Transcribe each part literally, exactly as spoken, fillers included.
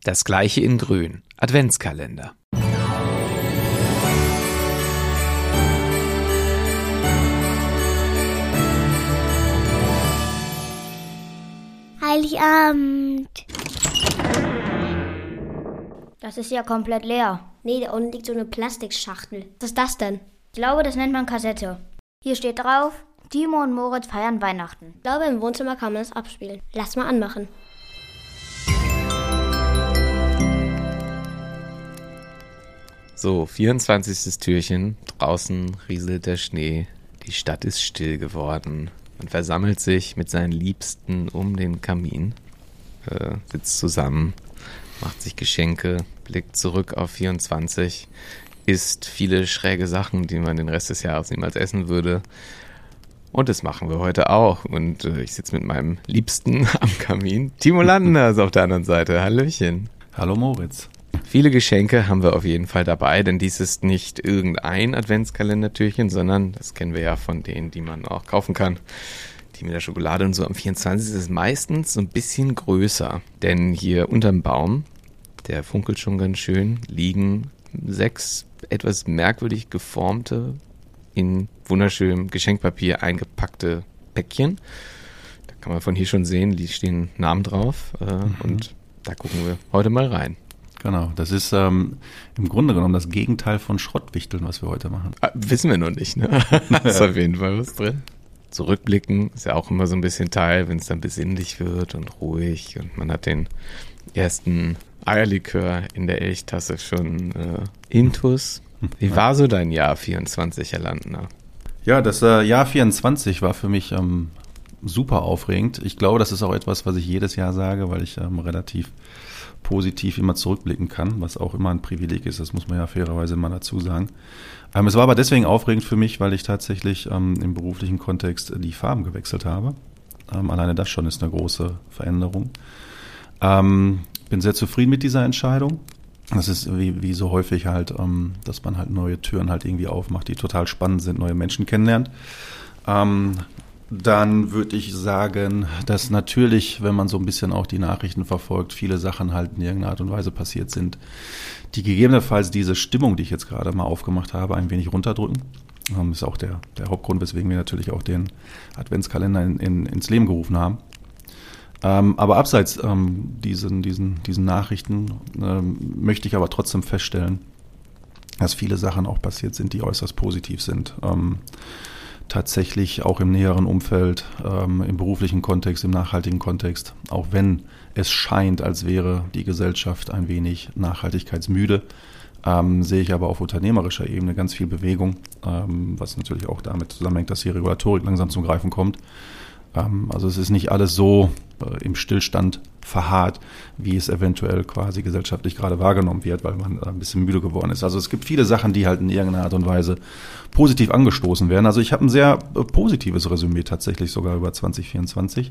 Das gleiche in grün. Adventskalender. Heiligabend. Das ist ja komplett leer. Nee, da unten liegt so eine Plastikschachtel. Was ist das denn? Ich glaube, das nennt man Kassette. Hier steht drauf, Timo und Moritz feiern Weihnachten. Ich glaube, im Wohnzimmer kann man das abspielen. Lass mal anmachen. So, vierundzwanzigstes Türchen. Draußen rieselt der Schnee. Die Stadt ist still geworden. Man versammelt sich mit seinen Liebsten um den Kamin, äh, sitzt zusammen, macht sich Geschenke, blickt zurück auf vierundzwanzig, isst viele schräge Sachen, die man den Rest des Jahres niemals essen würde. Und das machen wir heute auch. Und äh, ich sitze mit meinem Liebsten am Kamin. Timo Landner ist auf der anderen Seite. Hallöchen. Hallo Moritz. Viele Geschenke haben wir auf jeden Fall dabei, denn dies ist nicht irgendein Adventskalendertürchen, sondern das kennen wir ja von denen, die man auch kaufen kann. Die mit der Schokolade und so. Am vierundzwanzigsten ist es meistens so ein bisschen größer, denn hier unterm Baum, der funkelt schon ganz schön, liegen sechs etwas merkwürdig geformte, in wunderschönem Geschenkpapier eingepackte Päckchen. Da kann man von hier schon sehen, die stehen Namen drauf äh, mhm. und da gucken wir heute mal rein. Genau, das ist ähm, im Grunde genommen das Gegenteil von Schrottwichteln, was wir heute machen. Ah, wissen wir noch nicht, ne? Da ist auf jeden Fall was drin. Zurückblicken ist ja auch immer so ein bisschen Teil, wenn es dann besinnlich wird und ruhig und man hat den ersten Eierlikör in der Elchtasse schon äh, intus. Wie war so dein Jahr vierundzwanzig, Herr Landner? Ja, das äh, Jahr vierundzwanzig war für mich ähm, super aufregend. Ich glaube, das ist auch etwas, was ich jedes Jahr sage, weil ich ähm, relativ positiv immer zurückblicken kann, was auch immer ein Privileg ist, das muss man ja fairerweise immer dazu sagen. Ähm, es war aber deswegen aufregend für mich, weil ich tatsächlich ähm, im beruflichen Kontext die Farben gewechselt habe. Ähm, alleine das schon ist eine große Veränderung. Ähm, bin sehr zufrieden mit dieser Entscheidung. Das ist wie, wie so häufig halt, ähm, dass man halt neue Türen halt irgendwie aufmacht, die total spannend sind, neue Menschen kennenlernt. Ähm, Dann würde ich sagen, dass natürlich, wenn man so ein bisschen auch die Nachrichten verfolgt, viele Sachen halt in irgendeiner Art und Weise passiert sind, die gegebenenfalls diese Stimmung, die ich jetzt gerade mal aufgemacht habe, ein wenig runterdrücken. Das ist auch der, der Hauptgrund, weswegen wir natürlich auch den Adventskalender in, in, ins Leben gerufen haben. Ähm, aber abseits ähm, diesen, diesen, diesen Nachrichten ähm, möchte ich aber trotzdem feststellen, dass viele Sachen auch passiert sind, die äußerst positiv sind. Ähm, tatsächlich auch im näheren Umfeld, ähm, im beruflichen Kontext, im nachhaltigen Kontext, auch wenn es scheint, als wäre die Gesellschaft ein wenig nachhaltigkeitsmüde, ähm, sehe ich aber auf unternehmerischer Ebene ganz viel Bewegung, ähm, was natürlich auch damit zusammenhängt, dass die Regulatorik langsam zum Greifen kommt. Ähm, also es ist nicht alles so äh, im Stillstand verharrt, wie es eventuell quasi gesellschaftlich gerade wahrgenommen wird, weil man ein bisschen müde geworden ist. Also es gibt viele Sachen, die halt in irgendeiner Art und Weise positiv angestoßen werden. Also ich habe ein sehr äh, positives Resümee tatsächlich sogar über zwanzig vierundzwanzig.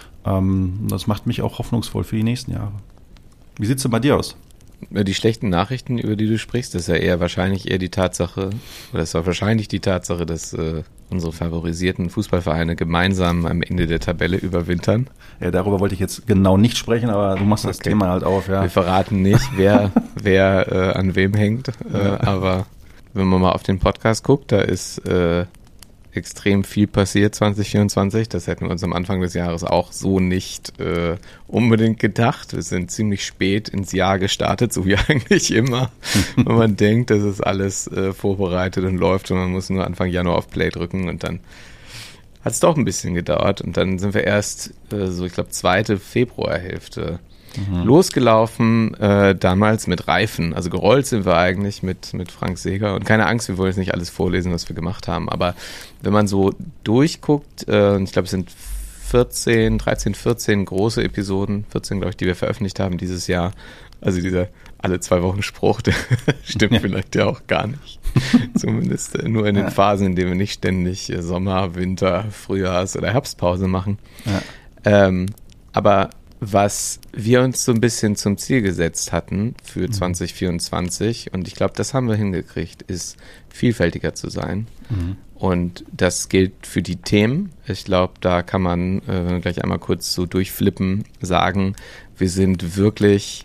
Ähm, das macht mich auch hoffnungsvoll für die nächsten Jahre. Wie sieht's denn bei dir aus? Die schlechten Nachrichten, über die du sprichst, ist ja eher wahrscheinlich eher die Tatsache, oder es war wahrscheinlich die Tatsache, dass äh, unsere favorisierten Fußballvereine gemeinsam am Ende der Tabelle überwintern. Ja, darüber wollte ich jetzt genau nicht sprechen, aber du machst das okay. Thema halt auf. Ja. Wir verraten nicht, wer, wer äh, an wem hängt, äh, aber wenn man mal auf den Podcast guckt, da ist äh, extrem viel passiert zwanzig vierundzwanzig. Das hätten wir uns am Anfang des Jahres auch so nicht äh, unbedingt gedacht. Wir sind ziemlich spät ins Jahr gestartet, so wie eigentlich immer. Wenn man denkt, das ist alles äh, vorbereitet und läuft und man muss nur Anfang Januar auf Play drücken und dann hat es doch ein bisschen gedauert. Und dann sind wir erst äh, so, ich glaube, zweite Februarhälfte Mhm. losgelaufen, äh, damals mit Reifen. Also gerollt sind wir eigentlich mit, mit Frank Seeger. Und keine Angst, wir wollen jetzt nicht alles vorlesen, was wir gemacht haben. Aber wenn man so durchguckt, äh, ich glaube, es sind vierzehn, dreizehn, vierzehn große Episoden, vierzehn, glaube ich, die wir veröffentlicht haben dieses Jahr. Also dieser alle zwei Wochen Spruch, der stimmt ja. vielleicht ja auch gar nicht. Zumindest äh, nur in den ja. Phasen, in denen wir nicht ständig äh, Sommer, Winter, Frühjahrs- oder Herbstpause machen. Ja. Ähm, aber was wir uns so ein bisschen zum Ziel gesetzt hatten für mhm. zwanzig vierundzwanzig, und ich glaube, das haben wir hingekriegt, ist vielfältiger zu sein. Mhm. Und das gilt für die Themen. Ich glaube, da kann man äh, gleich einmal kurz so durchflippen, sagen, wir sind wirklich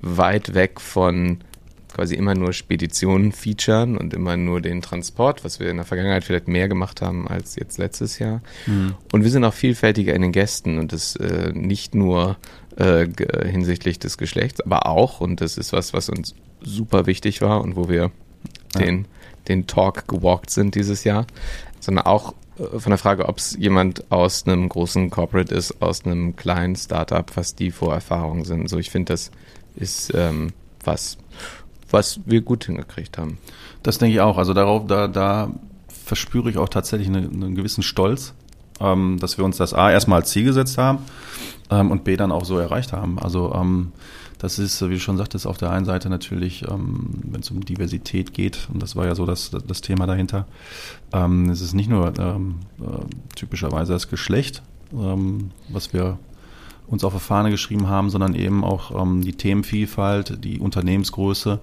weit weg von quasi immer nur Speditionen featuren und immer nur den Transport, was wir in der Vergangenheit vielleicht mehr gemacht haben als jetzt letztes Jahr. Mhm. Und wir sind auch vielfältiger in den Gästen und das äh, nicht nur äh, g- hinsichtlich des Geschlechts, aber auch, und das ist was, was uns super wichtig war und wo wir ja. den, den Talk gewalkt sind dieses Jahr, sondern auch äh, von der Frage, ob es jemand aus einem großen Corporate ist, aus einem kleinen Startup, was die Vorerfahrungen sind. So, ich finde, das ist ähm, was was wir gut hingekriegt haben. Das denke ich auch. Also darauf, da, da verspüre ich auch tatsächlich eine, einen gewissen Stolz, ähm, dass wir uns das A erstmal als Ziel gesetzt haben ähm, und B dann auch so erreicht haben. Also ähm, das ist, wie du schon sagtest, auf der einen Seite natürlich, ähm, wenn es um Diversität geht, und das war ja so das, das Thema dahinter, ähm, es ist nicht nur ähm, äh, typischerweise das Geschlecht, ähm, was wir uns auf die Fahne geschrieben haben, sondern eben auch ähm, die Themenvielfalt, die Unternehmensgröße.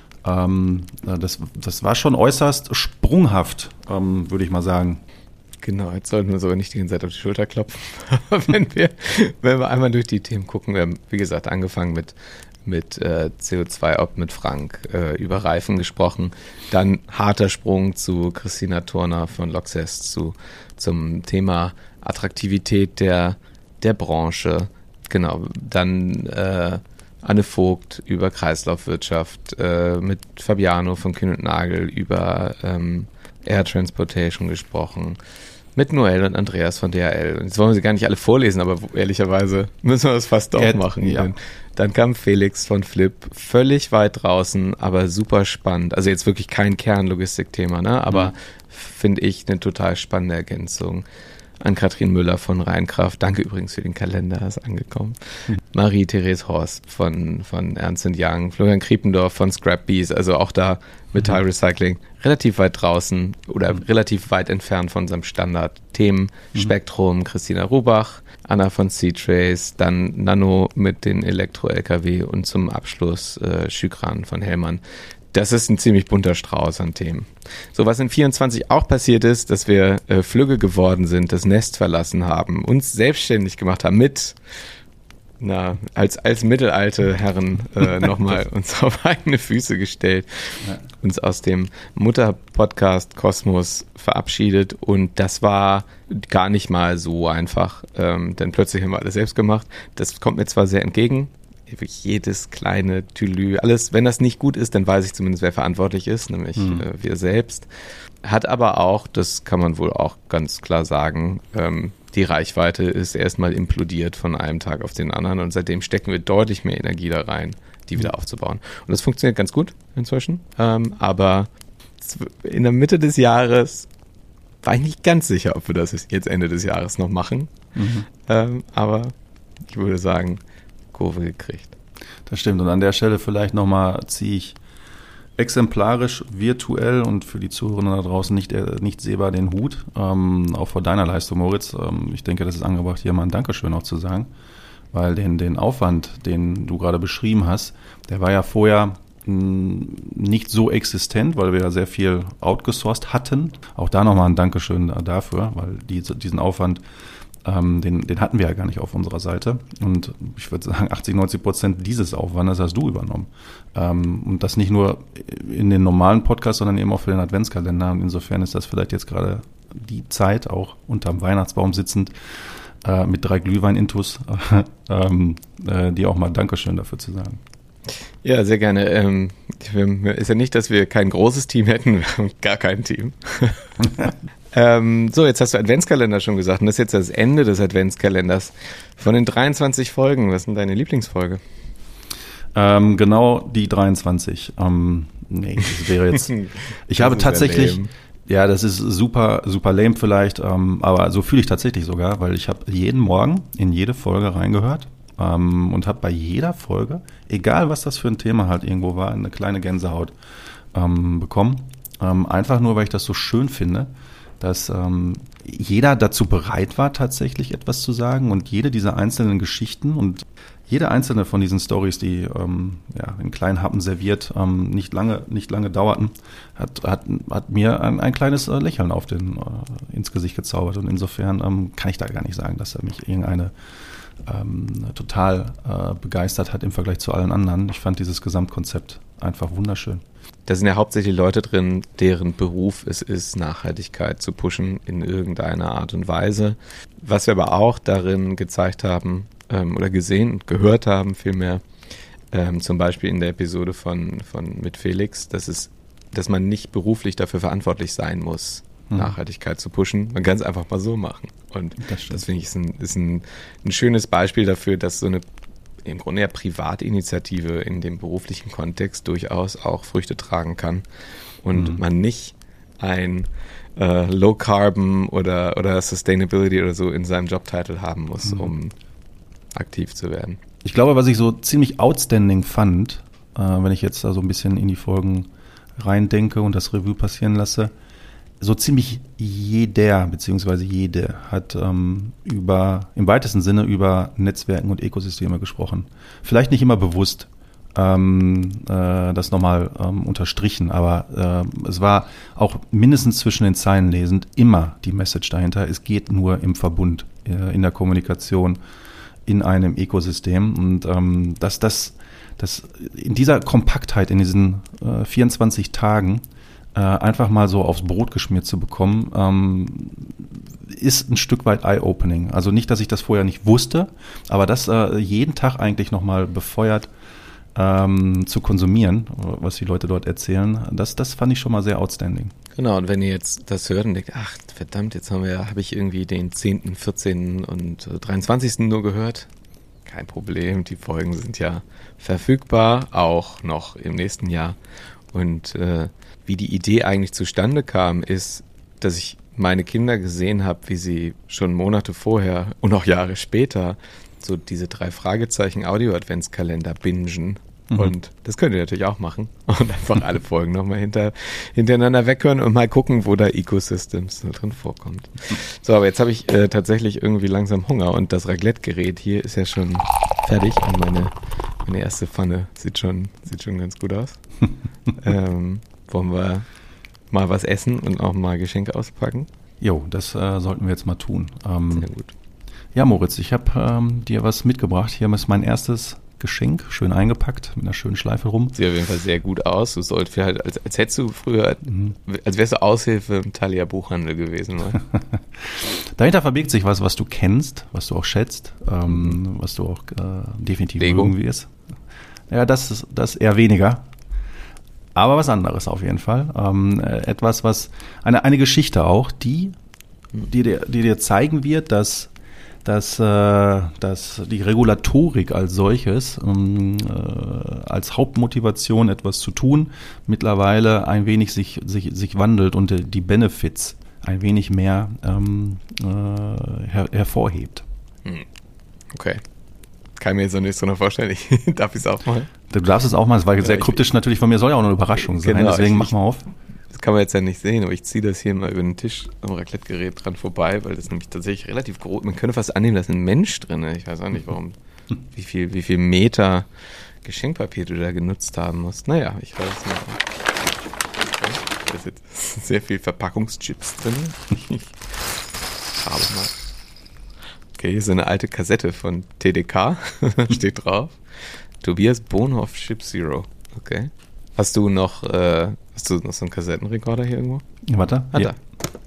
Ähm, das, das war schon äußerst sprunghaft, ähm, würde ich mal sagen. Genau, jetzt sollten wir uns aber nicht die ganze Zeit auf die Schulter klopfen. Aber wenn wir, wenn wir einmal durch die Themen gucken, wir haben, wie gesagt, angefangen mit, mit äh, C O zwei Opt mit Frank, äh, über Reifen gesprochen, dann harter Sprung zu Christina Turner von Loxest, zu, zum Thema Attraktivität der, der Branche. Genau, dann äh, Anne Vogt über Kreislaufwirtschaft, äh, mit Fabiano von Kühn und Nagel über ähm, Air Transportation gesprochen, mit Noel und Andreas von D H L. Und jetzt wollen wir sie gar nicht alle vorlesen, aber ehrlicherweise müssen wir das fast doch machen. Ja. Dann, dann kam Felix von Flip, völlig weit draußen, aber super spannend. Also jetzt wirklich kein Kernlogistikthema, ne? Aber mhm. finde ich eine total spannende Ergänzung. An Katrin Müller von Rheinkraft. Danke übrigens für den Kalender, ist angekommen. Hm. Marie-Therese Horst von, von Ernst und Young, Florian Kriependorf von Scrap Bees, also auch da Metallrecycling, relativ weit draußen oder hm. relativ weit entfernt von unserem Standard-Themen-Spektrum. Hm. Christina Rubach, Anna von C-Trace, dann Nano mit den Elektro-L K W und zum Abschluss äh, Schükran von Hellmann. Das ist ein ziemlich bunter Strauß an Themen. So, was in vierundzwanzig auch passiert ist, dass wir äh, Flügge geworden sind, das Nest verlassen haben, uns selbstständig gemacht haben mit, na, als, als mittelalte Herren äh, nochmal uns auf eigene Füße gestellt, ja. uns aus dem Mutter-Podcast Kosmos verabschiedet und das war gar nicht mal so einfach, ähm, denn plötzlich haben wir alles selbst gemacht. Das kommt mir zwar sehr entgegen, jedes kleine Tülü, alles, wenn das nicht gut ist, dann weiß ich zumindest, wer verantwortlich ist, nämlich mhm. äh, wir selbst. Hat aber auch, das kann man wohl auch ganz klar sagen, ähm, die Reichweite ist erstmal implodiert von einem Tag auf den anderen und seitdem stecken wir deutlich mehr Energie da rein, die wieder aufzubauen. Und das funktioniert ganz gut inzwischen, ähm, aber in der Mitte des Jahres war ich nicht ganz sicher, ob wir das jetzt Ende des Jahres noch machen, mhm. ähm, aber ich würde sagen, Kurve gekriegt. Das stimmt. Und an der Stelle vielleicht nochmal ziehe ich exemplarisch, virtuell und für die Zuhörer da draußen nicht, nicht sehbar den Hut, ähm, auch vor deiner Leistung, Moritz. Ähm, ich denke, das ist angebracht, hier mal ein Dankeschön auch zu sagen, weil den, den Aufwand, den du gerade beschrieben hast, der war ja vorher mh, nicht so existent, weil wir ja sehr viel outgesourced hatten. Auch da nochmal ein Dankeschön dafür, weil die, diesen Aufwand Ähm, den, den hatten wir ja gar nicht auf unserer Seite. Und ich würde sagen, achtzig, neunzig Prozent dieses Aufwandes hast du übernommen. Ähm, und das nicht nur in den normalen Podcasts, sondern eben auch für den Adventskalender. Und insofern ist das vielleicht jetzt gerade die Zeit, auch unterm Weihnachtsbaum sitzend, äh, mit drei Glühwein-Intus, äh, ähm, äh, dir auch mal Dankeschön dafür zu sagen. Ja, sehr gerne. Ähm, ist ja nicht, dass wir kein großes Team hätten, wir haben gar kein Team. ähm, so, jetzt hast du Adventskalender schon gesagt und das ist jetzt das Ende des Adventskalenders. Von den dreiundzwanzig Folgen, was ist denn deine Lieblingsfolge? Ähm, genau die dreiundzwanzig. Ähm, nee, das wäre jetzt... Ich habe tatsächlich... Ja, das ist super, super lame vielleicht, ähm, aber so fühle ich tatsächlich sogar, weil ich habe jeden Morgen in jede Folge reingehört ähm, und habe bei jeder Folge, egal was das für ein Thema halt irgendwo war, eine kleine Gänsehaut ähm, bekommen. Ähm, einfach nur, weil ich das so schön finde, dass ähm, jeder dazu bereit war, tatsächlich etwas zu sagen und jede dieser einzelnen Geschichten und jede einzelne von diesen Stories, die ähm, ja, in kleinen Happen serviert, ähm, nicht lange, nicht lange dauerten, hat, hat, hat mir ein, ein kleines äh, Lächeln auf den, äh, ins Gesicht gezaubert. Und insofern ähm, kann ich da gar nicht sagen, dass er mich irgendeine ähm, total äh, begeistert hat im Vergleich zu allen anderen. Ich fand dieses Gesamtkonzept einfach wunderschön. Da sind ja hauptsächlich Leute drin, deren Beruf es ist, Nachhaltigkeit zu pushen in irgendeiner Art und Weise. Was wir aber auch darin gezeigt haben ähm, oder gesehen und gehört haben vielmehr, ähm, zum Beispiel in der Episode von, von mit Felix, dass es, dass man nicht beruflich dafür verantwortlich sein muss, hm. Nachhaltigkeit zu pushen. Man kann es einfach mal so machen. Und das, das finde ich ist, ein, ist ein, ein schönes Beispiel dafür, dass so eine im Grunde ja Privatinitiative in dem beruflichen Kontext durchaus auch Früchte tragen kann und mhm. man nicht ein äh, Low Carbon oder, oder Sustainability oder so in seinem Jobtitel haben muss, mhm. um aktiv zu werden. Ich glaube, was ich so ziemlich outstanding fand, äh, wenn ich jetzt da so ein bisschen in die Folgen reindenke und das Revue passieren lasse, so ziemlich jeder beziehungsweise jede hat ähm, über im weitesten Sinne über Netzwerken und Ökosysteme gesprochen. Vielleicht nicht immer bewusst ähm, äh, das nochmal ähm, unterstrichen, aber äh, es war auch mindestens zwischen den Zeilen lesend immer die Message dahinter. Es geht nur im Verbund, äh, in der Kommunikation, in einem Ökosystem und ähm, dass das, das in dieser Kompaktheit, in diesen äh, vierundzwanzig Tagen einfach mal so aufs Brot geschmiert zu bekommen, ähm, ist ein Stück weit eye-opening. Also nicht, dass ich das vorher nicht wusste, aber das äh, jeden Tag eigentlich nochmal befeuert ähm, zu konsumieren, was die Leute dort erzählen, das, das fand ich schon mal sehr outstanding. Genau, und wenn ihr jetzt das hört und denkt, ach verdammt, jetzt haben wir, habe ich irgendwie den zehnten, vierzehnten und dreiundzwanzigsten nur gehört, kein Problem, die Folgen sind ja verfügbar, auch noch im nächsten Jahr. Und äh, wie die Idee eigentlich zustande kam, ist, dass ich meine Kinder gesehen habe, wie sie schon Monate vorher und auch Jahre später so diese drei Fragezeichen Audio-Adventskalender bingen. Mhm. Und das könnt ihr natürlich auch machen und einfach alle Folgen nochmal hinter, hintereinander weghören und mal gucken, wo da Ecosystems drin vorkommt. So, aber jetzt habe ich äh, tatsächlich irgendwie langsam Hunger und das Raclette-Gerät hier ist ja schon fertig und meine, meine erste Pfanne sieht schon, sieht schon ganz gut aus. ähm, wollen wir mal was essen und auch mal Geschenke auspacken? Jo, das äh, sollten wir jetzt mal tun. Ähm, Sehr gut. Ja, Moritz, ich habe ähm, dir was mitgebracht. Hier ist mein erstes Geschenk, schön eingepackt, mit einer schönen Schleife rum. Sieht auf jeden Fall sehr gut aus. Du solltest halt, als, als hättest du früher, mhm. als wärst du Aushilfe im Thalia Buchhandel gewesen. Ne? Dahinter verbirgt sich was, was du kennst, was du auch schätzt, ähm, was du auch äh, definitiv Lego. Mögen wirst. Ja, das ist das eher weniger. Aber was anderes auf jeden Fall. Ähm, etwas, was, eine, eine Geschichte auch, die, die dir, die dir zeigen wird, dass, dass, äh, dass die Regulatorik als solches, ähm, äh, als Hauptmotivation etwas zu tun, mittlerweile ein wenig sich, sich, sich wandelt und äh, die Benefits ein wenig mehr ähm, äh, her, hervorhebt. Okay. Kann mir jetzt noch nicht so noch vorstellen. Ich darf es auch mal. Du darfst es auch mal, es war sehr ja, kryptisch natürlich von mir, soll ja auch eine Überraschung sein, genau, deswegen ich, mach mal auf. Das kann man jetzt ja nicht sehen, aber ich ziehe das hier mal über den Tisch am Raclette-Gerät dran vorbei, weil das nämlich tatsächlich relativ groß, man könnte fast annehmen, da ist ein Mensch drin. Ich weiß auch nicht, warum, wie viel, wie viel Meter Geschenkpapier du da genutzt haben musst. Naja, ich weiß es nicht. Da ist jetzt sehr viel Verpackungschips drin. Ich habe mal. Okay, hier ist eine alte Kassette von T D K, steht drauf. Tobias Bonhoff Chip Zero. Okay. Hast du noch, äh, hast du noch so einen Kassettenrekorder hier irgendwo? Warte. Ah, ja. da.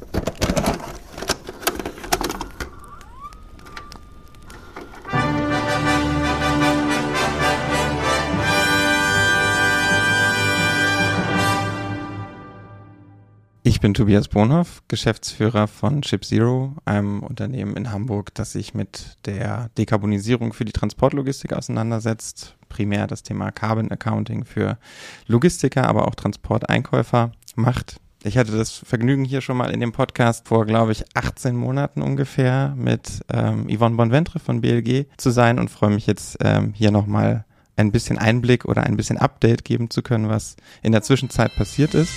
Ich bin Tobias Bonhoff, Geschäftsführer von Chip Zero, einem Unternehmen in Hamburg, das sich mit der Dekarbonisierung für die Transportlogistik auseinandersetzt. Primär das Thema Carbon Accounting für Logistiker, aber auch Transporteinkäufer macht. Ich hatte das Vergnügen, hier schon mal in dem Podcast vor, glaube ich, achtzehn Monaten ungefähr mit ähm, Yvonne Bonventre von B L G zu sein und freue mich jetzt ähm, hier nochmal ein bisschen Einblick oder ein bisschen Update geben zu können, was in der Zwischenzeit passiert ist.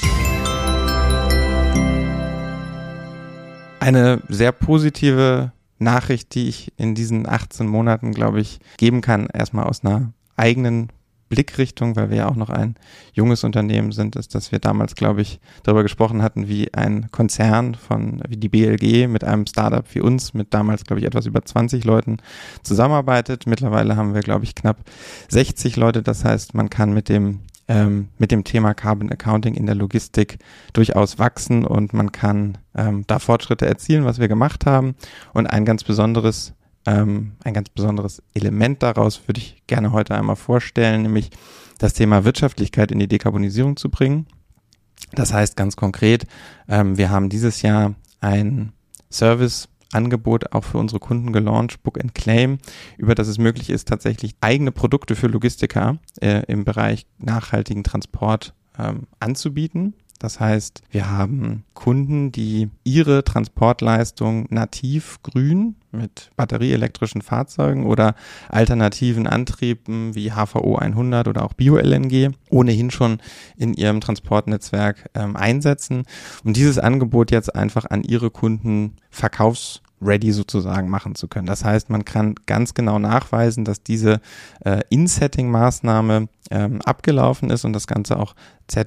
Eine sehr positive Nachricht, die ich in diesen achtzehn Monaten, glaube ich, geben kann, erstmal aus einer eigenen Blickrichtung, weil wir ja auch noch ein junges Unternehmen sind, ist, dass wir damals, glaube ich, darüber gesprochen hatten, wie ein Konzern von, wie die B L G mit einem Startup wie uns, mit damals, glaube ich, etwas über zwanzig Leuten zusammenarbeitet. Mittlerweile haben wir, glaube ich, knapp sechzig Leute. Das heißt, man kann mit dem ähm, mit dem Thema Carbon Accounting in der Logistik durchaus wachsen und man kann ähm, da Fortschritte erzielen, was wir gemacht haben. Und ein ganz besonderes ähm, ein ganz besonderes Element daraus würde ich gerne heute einmal vorstellen, nämlich das Thema Wirtschaftlichkeit in die Dekarbonisierung zu bringen. Das heißt ganz konkret, ähm, wir haben dieses Jahr ein Serviceangebot auch für unsere Kunden gelauncht, Book and Claim, über das es möglich ist, tatsächlich eigene Produkte für Logistiker äh, im Bereich nachhaltigen Transport ähm, anzubieten. Das heißt, wir haben Kunden, die ihre Transportleistung nativ grün mit batterieelektrischen Fahrzeugen oder alternativen Antrieben wie H V O hundert oder auch Bio-L N G ohnehin schon in ihrem Transportnetzwerk ähm, einsetzen und dieses Angebot jetzt einfach an ihre Kunden verkaufs ready sozusagen machen zu können. Das heißt, man kann ganz genau nachweisen, dass diese äh, In-Setting-Maßnahme ähm, abgelaufen ist und das Ganze auch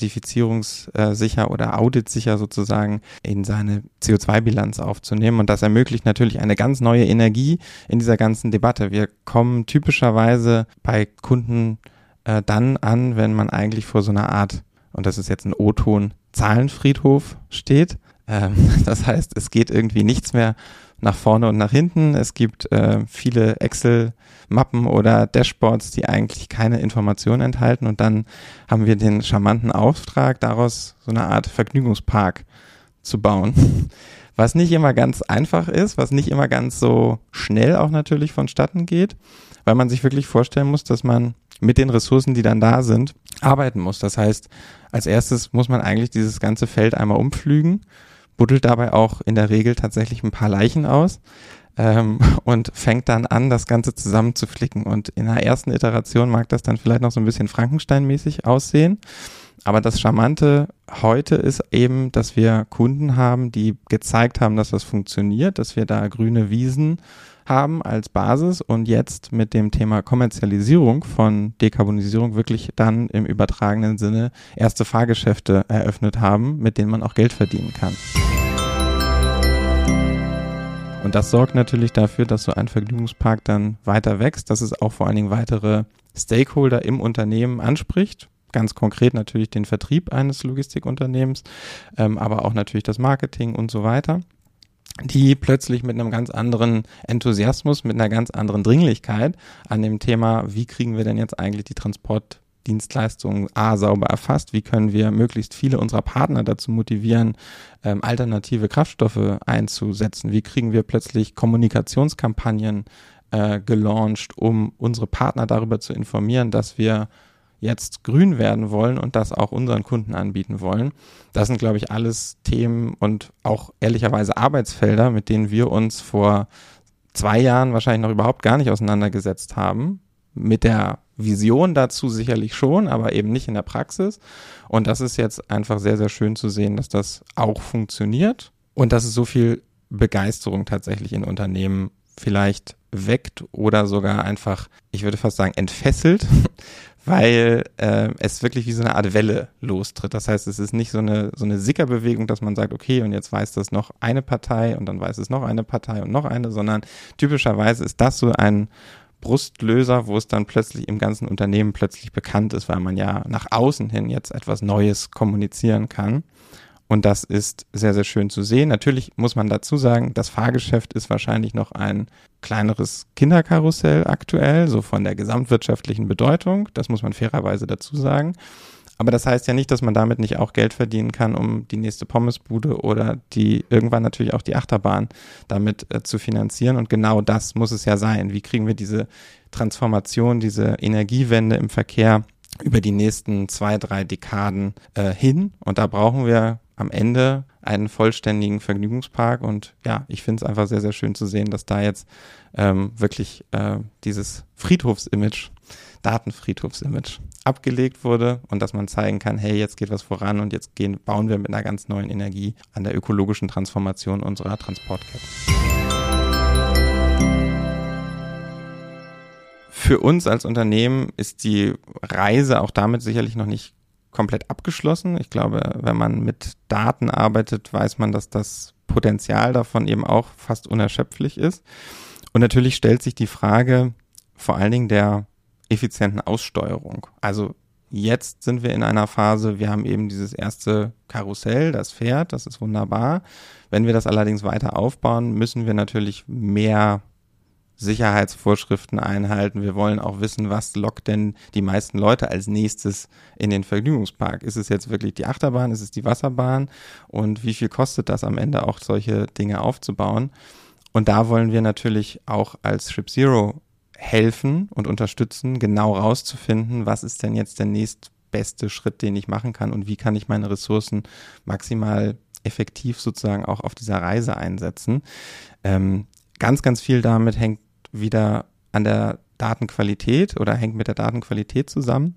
zertifizierungssicher oder auditsicher sozusagen in seine C O zwei Bilanz aufzunehmen. Und das ermöglicht natürlich eine ganz neue Energie in dieser ganzen Debatte. Wir kommen typischerweise bei Kunden äh, dann an, wenn man eigentlich vor so einer Art, und das ist jetzt ein O-Ton, Zahlenfriedhof steht. Ähm, das heißt, es geht irgendwie nichts mehr nach vorne und nach hinten. Es gibt äh, viele Excel-Mappen oder Dashboards, die eigentlich keine Informationen enthalten und dann haben wir den charmanten Auftrag, daraus so eine Art Vergnügungspark zu bauen. Was nicht immer ganz einfach ist, was nicht immer ganz so schnell auch natürlich vonstatten geht, weil man sich wirklich vorstellen muss, dass man mit den Ressourcen, die dann da sind, arbeiten muss. Das heißt, als erstes muss man eigentlich dieses ganze Feld einmal umpflügen, buddelt dabei auch in der Regel tatsächlich ein paar Leichen aus ähm, und fängt dann an, das Ganze zusammenzuflicken. Und in der ersten Iteration mag das dann vielleicht noch so ein bisschen Frankenstein-mäßig aussehen. Aber das Charmante heute ist eben, dass wir Kunden haben, die gezeigt haben, dass das funktioniert, dass wir da grüne Wiesen haben als Basis und jetzt mit dem Thema Kommerzialisierung von Dekarbonisierung wirklich dann im übertragenen Sinne erste Fahrgeschäfte eröffnet haben, mit denen man auch Geld verdienen kann. Und das sorgt natürlich dafür, dass so ein Vergnügungspark dann weiter wächst, dass es auch vor allen Dingen weitere Stakeholder im Unternehmen anspricht. Ganz konkret natürlich den Vertrieb eines Logistikunternehmens, ähm, aber auch natürlich das Marketing und so weiter, die plötzlich mit einem ganz anderen Enthusiasmus, mit einer ganz anderen Dringlichkeit an dem Thema, wie kriegen wir denn jetzt eigentlich die Transportdienstleistungen A sauber erfasst, wie können wir möglichst viele unserer Partner dazu motivieren, ähm, alternative Kraftstoffe einzusetzen, wie kriegen wir plötzlich Kommunikationskampagnen äh, gelauncht, um unsere Partner darüber zu informieren, dass wir jetzt grün werden wollen und das auch unseren Kunden anbieten wollen. Das sind, glaube ich, alles Themen und auch ehrlicherweise Arbeitsfelder, mit denen wir uns vor zwei Jahren wahrscheinlich noch überhaupt gar nicht auseinandergesetzt haben. Mit der Vision dazu sicherlich schon, aber eben nicht in der Praxis. Und das ist jetzt einfach sehr, sehr schön zu sehen, dass das auch funktioniert und dass es so viel Begeisterung tatsächlich in Unternehmen vielleicht weckt oder sogar einfach, ich würde fast sagen, entfesselt, weil äh, es wirklich wie so eine Art Welle lostritt. Das heißt, es ist nicht so eine so eine Sickerbewegung, dass man sagt, okay, und jetzt weiß das noch eine Partei und dann weiß es noch eine Partei und noch eine, sondern typischerweise ist das so ein Brustlöser, wo es dann plötzlich im ganzen Unternehmen plötzlich bekannt ist, weil man ja nach außen hin jetzt etwas Neues kommunizieren kann. Und das ist sehr, sehr schön zu sehen. Natürlich muss man dazu sagen, das Fahrgeschäft ist wahrscheinlich noch ein kleineres Kinderkarussell aktuell, so von der gesamtwirtschaftlichen Bedeutung. Das muss man fairerweise dazu sagen. Aber das heißt ja nicht, dass man damit nicht auch Geld verdienen kann, um die nächste Pommesbude oder die irgendwann natürlich auch die Achterbahn damit äh, zu finanzieren. Und genau das muss es ja sein. Wie kriegen wir diese Transformation, diese Energiewende im Verkehr über die nächsten zwei, drei Dekaden äh, hin? Und da brauchen wir am Ende einen vollständigen Vergnügungspark und ja, ich finde es einfach sehr, sehr schön zu sehen, dass da jetzt ähm, wirklich äh, dieses Friedhofsimage, Datenfriedhofsimage abgelegt wurde und dass man zeigen kann, hey, jetzt geht was voran und jetzt gehen, bauen wir mit einer ganz neuen Energie an der ökologischen Transformation unserer Transportkette. Für uns als Unternehmen ist die Reise auch damit sicherlich noch nicht komplett abgeschlossen. Ich glaube, wenn man mit Daten arbeitet, weiß man, dass das Potenzial davon eben auch fast unerschöpflich ist. Und natürlich stellt sich die Frage vor allen Dingen der effizienten Aussteuerung. Also jetzt sind wir in einer Phase, wir haben eben dieses erste Karussell, das fährt, das ist wunderbar. Wenn wir das allerdings weiter aufbauen, müssen wir natürlich mehr Sicherheitsvorschriften einhalten. Wir wollen auch wissen, was lockt denn die meisten Leute als nächstes in den Vergnügungspark? Ist es jetzt wirklich die Achterbahn? Ist es die Wasserbahn? Und wie viel kostet das am Ende auch, solche Dinge aufzubauen? Und da wollen wir natürlich auch als ShipZero helfen und unterstützen, genau rauszufinden, was ist denn jetzt der nächstbeste Schritt, den ich machen kann und wie kann ich meine Ressourcen maximal effektiv sozusagen auch auf dieser Reise einsetzen. Ähm, ganz, ganz viel damit hängt wieder an der Datenqualität oder hängt mit der Datenqualität zusammen.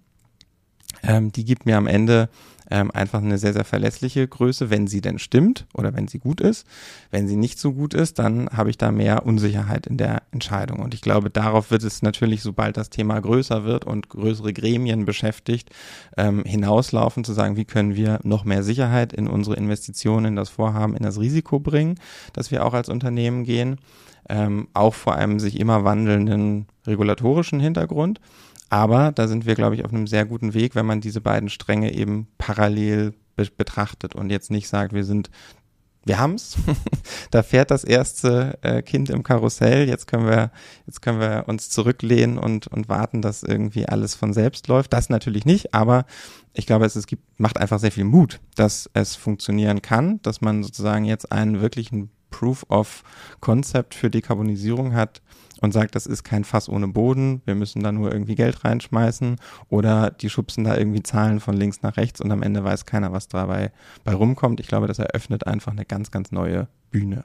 Ähm, die gibt mir am Ende ähm, einfach eine sehr, sehr verlässliche Größe, wenn sie denn stimmt oder wenn sie gut ist. Wenn sie nicht so gut ist, dann habe ich da mehr Unsicherheit in der Entscheidung. Und ich glaube, darauf wird es natürlich, sobald das Thema größer wird und größere Gremien beschäftigt, ähm, hinauslaufen, zu sagen, wie können wir noch mehr Sicherheit in unsere Investitionen, in das Vorhaben, in das Risiko bringen, dass wir auch als Unternehmen gehen, ähm, auch vor einem sich immer wandelnden regulatorischen Hintergrund. Aber da sind wir, glaube ich, auf einem sehr guten Weg, wenn man diese beiden Stränge eben parallel be- betrachtet und jetzt nicht sagt, wir sind, wir haben's, da fährt das erste äh, Kind im Karussell, jetzt können wir, jetzt können wir uns zurücklehnen und, und warten, dass irgendwie alles von selbst läuft. Das natürlich nicht, aber ich glaube, es, es gibt, macht einfach sehr viel Mut, dass es funktionieren kann, dass man sozusagen jetzt einen wirklichen Proof of Concept für Dekarbonisierung hat, und sagt, das ist kein Fass ohne Boden, wir müssen da nur irgendwie Geld reinschmeißen oder die schubsen da irgendwie Zahlen von links nach rechts und am Ende weiß keiner, was dabei bei rumkommt. Ich glaube, das eröffnet einfach eine ganz, ganz neue Bühne.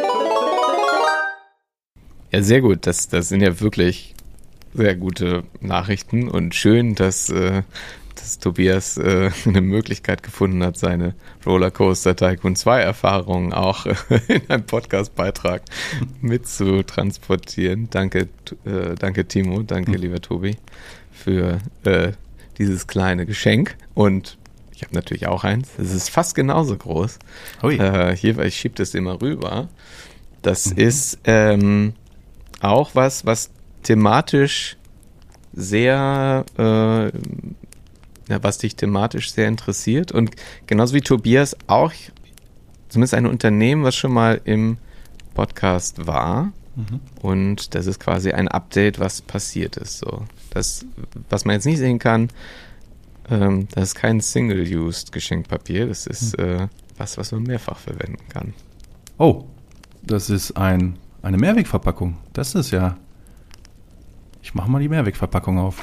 Ja, sehr gut. Das, das sind ja wirklich sehr gute Nachrichten und schön, dass, äh, dass Tobias äh, eine Möglichkeit gefunden hat, seine Rollercoaster Tycoon zwei Erfahrungen auch äh, in einem Podcast-Beitrag mitzutransportieren. Danke, äh, danke Timo, danke mhm. lieber Tobi für äh, dieses kleine Geschenk und ich habe natürlich auch eins. Es ist fast genauso groß. Äh, hier, ich schiebe das immer rüber. Das mhm. ist ähm, auch was, was thematisch sehr äh, Ja, was dich thematisch sehr interessiert und genauso wie Tobias auch zumindest ein Unternehmen, was schon mal im Podcast war mhm. und das ist quasi ein Update, was passiert ist. So, das, was man jetzt nicht sehen kann, ähm, das ist kein Single-Used Geschenkpapier, das ist mhm. äh, was, was man mehrfach verwenden kann. Oh, das ist ein, eine Mehrwegverpackung. Das ist ja, ich mache mal die Mehrwegverpackung auf.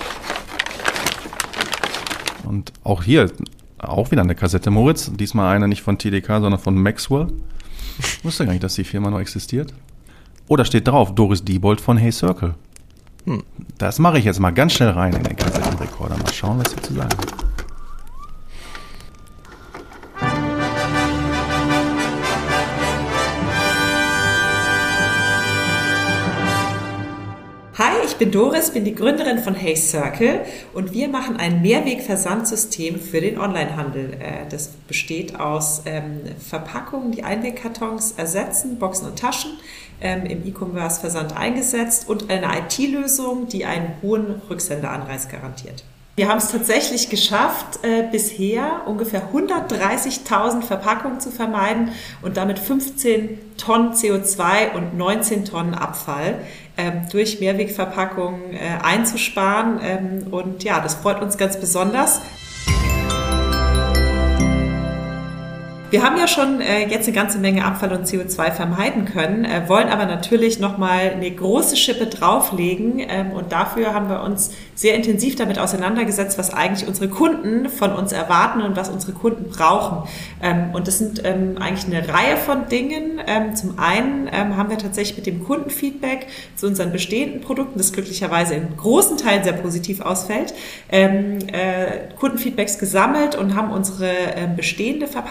Und auch hier, auch wieder eine Kassette, Moritz. Diesmal eine nicht von T D K, sondern von Maxwell. Ich wusste gar nicht, dass die Firma noch existiert. Oh, da steht drauf, Doris Diebold von Hey Circle. Hm. Das mache ich jetzt mal ganz schnell rein in den Kassettenrekorder. Mal schauen, was sie zu sagen hat. Hi, ich bin Doris, bin die Gründerin von Hey Circle und wir machen ein Mehrwegversandsystem für den Onlinehandel. Das besteht aus Verpackungen, die Einwegkartons ersetzen, Boxen und Taschen, im E-Commerce-Versand eingesetzt und eine I T-Lösung, die einen hohen Rücksenderanreiz garantiert. Wir haben es tatsächlich geschafft, äh, bisher ungefähr hundertdreißigtausend Verpackungen zu vermeiden und damit fünfzehn Tonnen C O zwei und neunzehn Tonnen Abfall ähm, durch Mehrwegverpackungen äh, einzusparen. Ähm, und ja, das freut uns ganz besonders. Wir haben ja schon äh, jetzt eine ganze Menge Abfall und C O zwei vermeiden können, äh, wollen aber natürlich nochmal eine große Schippe drauflegen ähm, und dafür haben wir uns sehr intensiv damit auseinandergesetzt, was eigentlich unsere Kunden von uns erwarten und was unsere Kunden brauchen. Ähm, und das sind ähm, eigentlich eine Reihe von Dingen. Ähm, zum einen ähm, haben wir tatsächlich mit dem Kundenfeedback zu unseren bestehenden Produkten, das glücklicherweise in großen Teilen sehr positiv ausfällt, ähm, äh, Kundenfeedbacks gesammelt und haben unsere äh, bestehende Verpackungslinie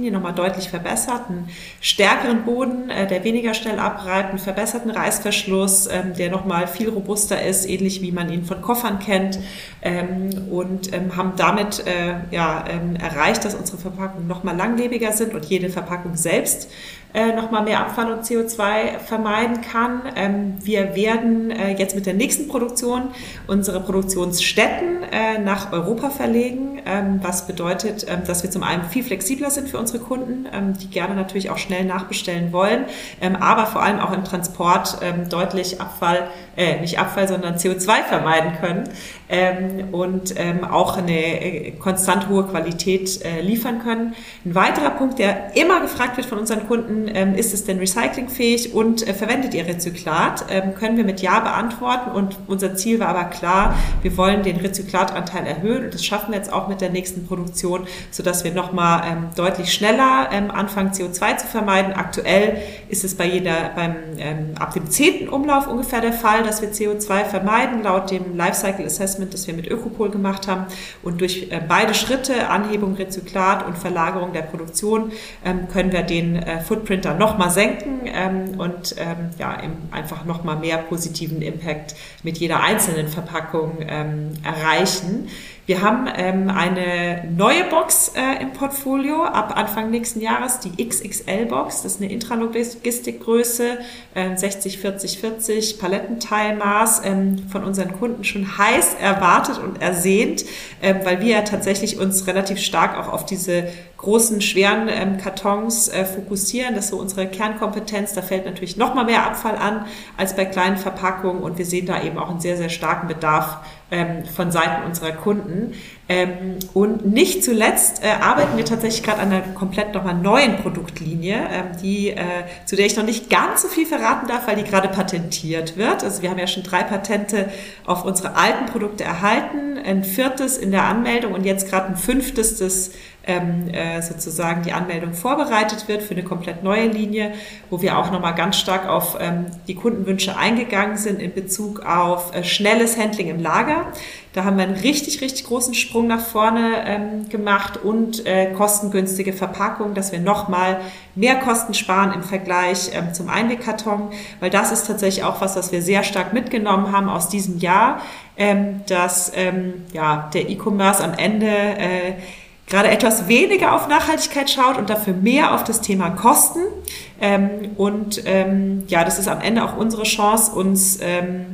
Produktlinie nochmal deutlich verbessert, einen stärkeren Boden, äh, der weniger schnell abreibt, einen verbesserten Reißverschluss, ähm, der nochmal viel robuster ist, ähnlich wie man ihn von Koffern kennt, ähm, und ähm, haben damit äh, ja, ähm, erreicht, dass unsere Verpackungen nochmal langlebiger sind und jede Verpackung selbst äh, nochmal mehr Abfall und C O zwei vermeiden kann. Ähm, wir werden äh, jetzt mit der nächsten Produktion unsere Produktionsstätten äh, nach Europa verlegen, ähm, was bedeutet, ähm, dass wir zum einen viel flexibler sind für unsere Kunden, ähm, die gerne natürlich auch schnell nachbestellen wollen, ähm, aber vor allem auch im Transport ähm, deutlich Abfall, äh, nicht Abfall, sondern C O zwei vermeiden können, ähm, und ähm, auch eine äh, konstant hohe Qualität äh, liefern können. Ein weiterer Punkt, der immer gefragt wird von unseren Kunden, ähm, ist es denn recyclingfähig und äh, verwendet ihr Rezyklat? Ähm, können wir mit Ja beantworten, und unser Ziel war aber klar, wir wollen den Rezyklatanteil erhöhen, und das schaffen wir jetzt auch mit der nächsten Produktion, sodass wir nochmal ähm, deutlich schneller ähm, anfangen, C O zwei zu vermeiden. Aktuell ist es bei jeder, beim, ähm, ab dem zehnten Umlauf ungefähr der Fall, dass wir C O zwei vermeiden, laut dem Lifecycle Assessment, das wir mit Ökopol gemacht haben, und durch äh, beide Schritte, Anhebung, Rezyklat und Verlagerung der Produktion, ähm, können wir den äh, Footprint dann nochmal senken ähm, und ähm, ja, einfach nochmal mehr positiven Impact mit jeder einzelnen Verpackung ähm, erreichen. Wir haben ähm, eine neue Box äh, im Portfolio ab Anfang nächsten Jahres, die X X L-Box. Das ist eine Intralogistikgröße, äh, sechzig vierzig vierzig Palettenteilmaß, ähm, von unseren Kunden schon heiß erwartet und ersehnt, ähm, weil wir ja tatsächlich uns relativ stark auch auf diese großen, schweren ähm, Kartons äh, fokussieren. Das ist so unsere Kernkompetenz. Da fällt natürlich noch mal mehr Abfall an als bei kleinen Verpackungen, und wir sehen da eben auch einen sehr, sehr starken Bedarf ähm, von Seiten unserer Kunden. Ähm, und nicht zuletzt äh, arbeiten wir tatsächlich gerade an einer komplett nochmal neuen Produktlinie, ähm, die, äh, zu der ich noch nicht ganz so viel verraten darf, weil die gerade patentiert wird. Also wir haben ja schon drei Patente auf unsere alten Produkte erhalten, ein viertes in der Anmeldung und jetzt gerade ein fünftes, das ähm, äh, sozusagen die Anmeldung vorbereitet wird für eine komplett neue Linie, wo wir auch nochmal ganz stark auf ähm, die Kundenwünsche eingegangen sind in Bezug auf äh, schnelles Handling im Lager. Da haben wir einen richtig, richtig großen Sprung nach vorne ähm, gemacht und äh, kostengünstige Verpackung, dass wir nochmal mehr Kosten sparen im Vergleich ähm, zum Einwegkarton, weil das ist tatsächlich auch was, was wir sehr stark mitgenommen haben aus diesem Jahr, ähm, dass ähm, ja, der E-Commerce am Ende äh, gerade etwas weniger auf Nachhaltigkeit schaut und dafür mehr auf das Thema Kosten. Ähm, und ähm, ja, das ist am Ende auch unsere Chance, uns ähm,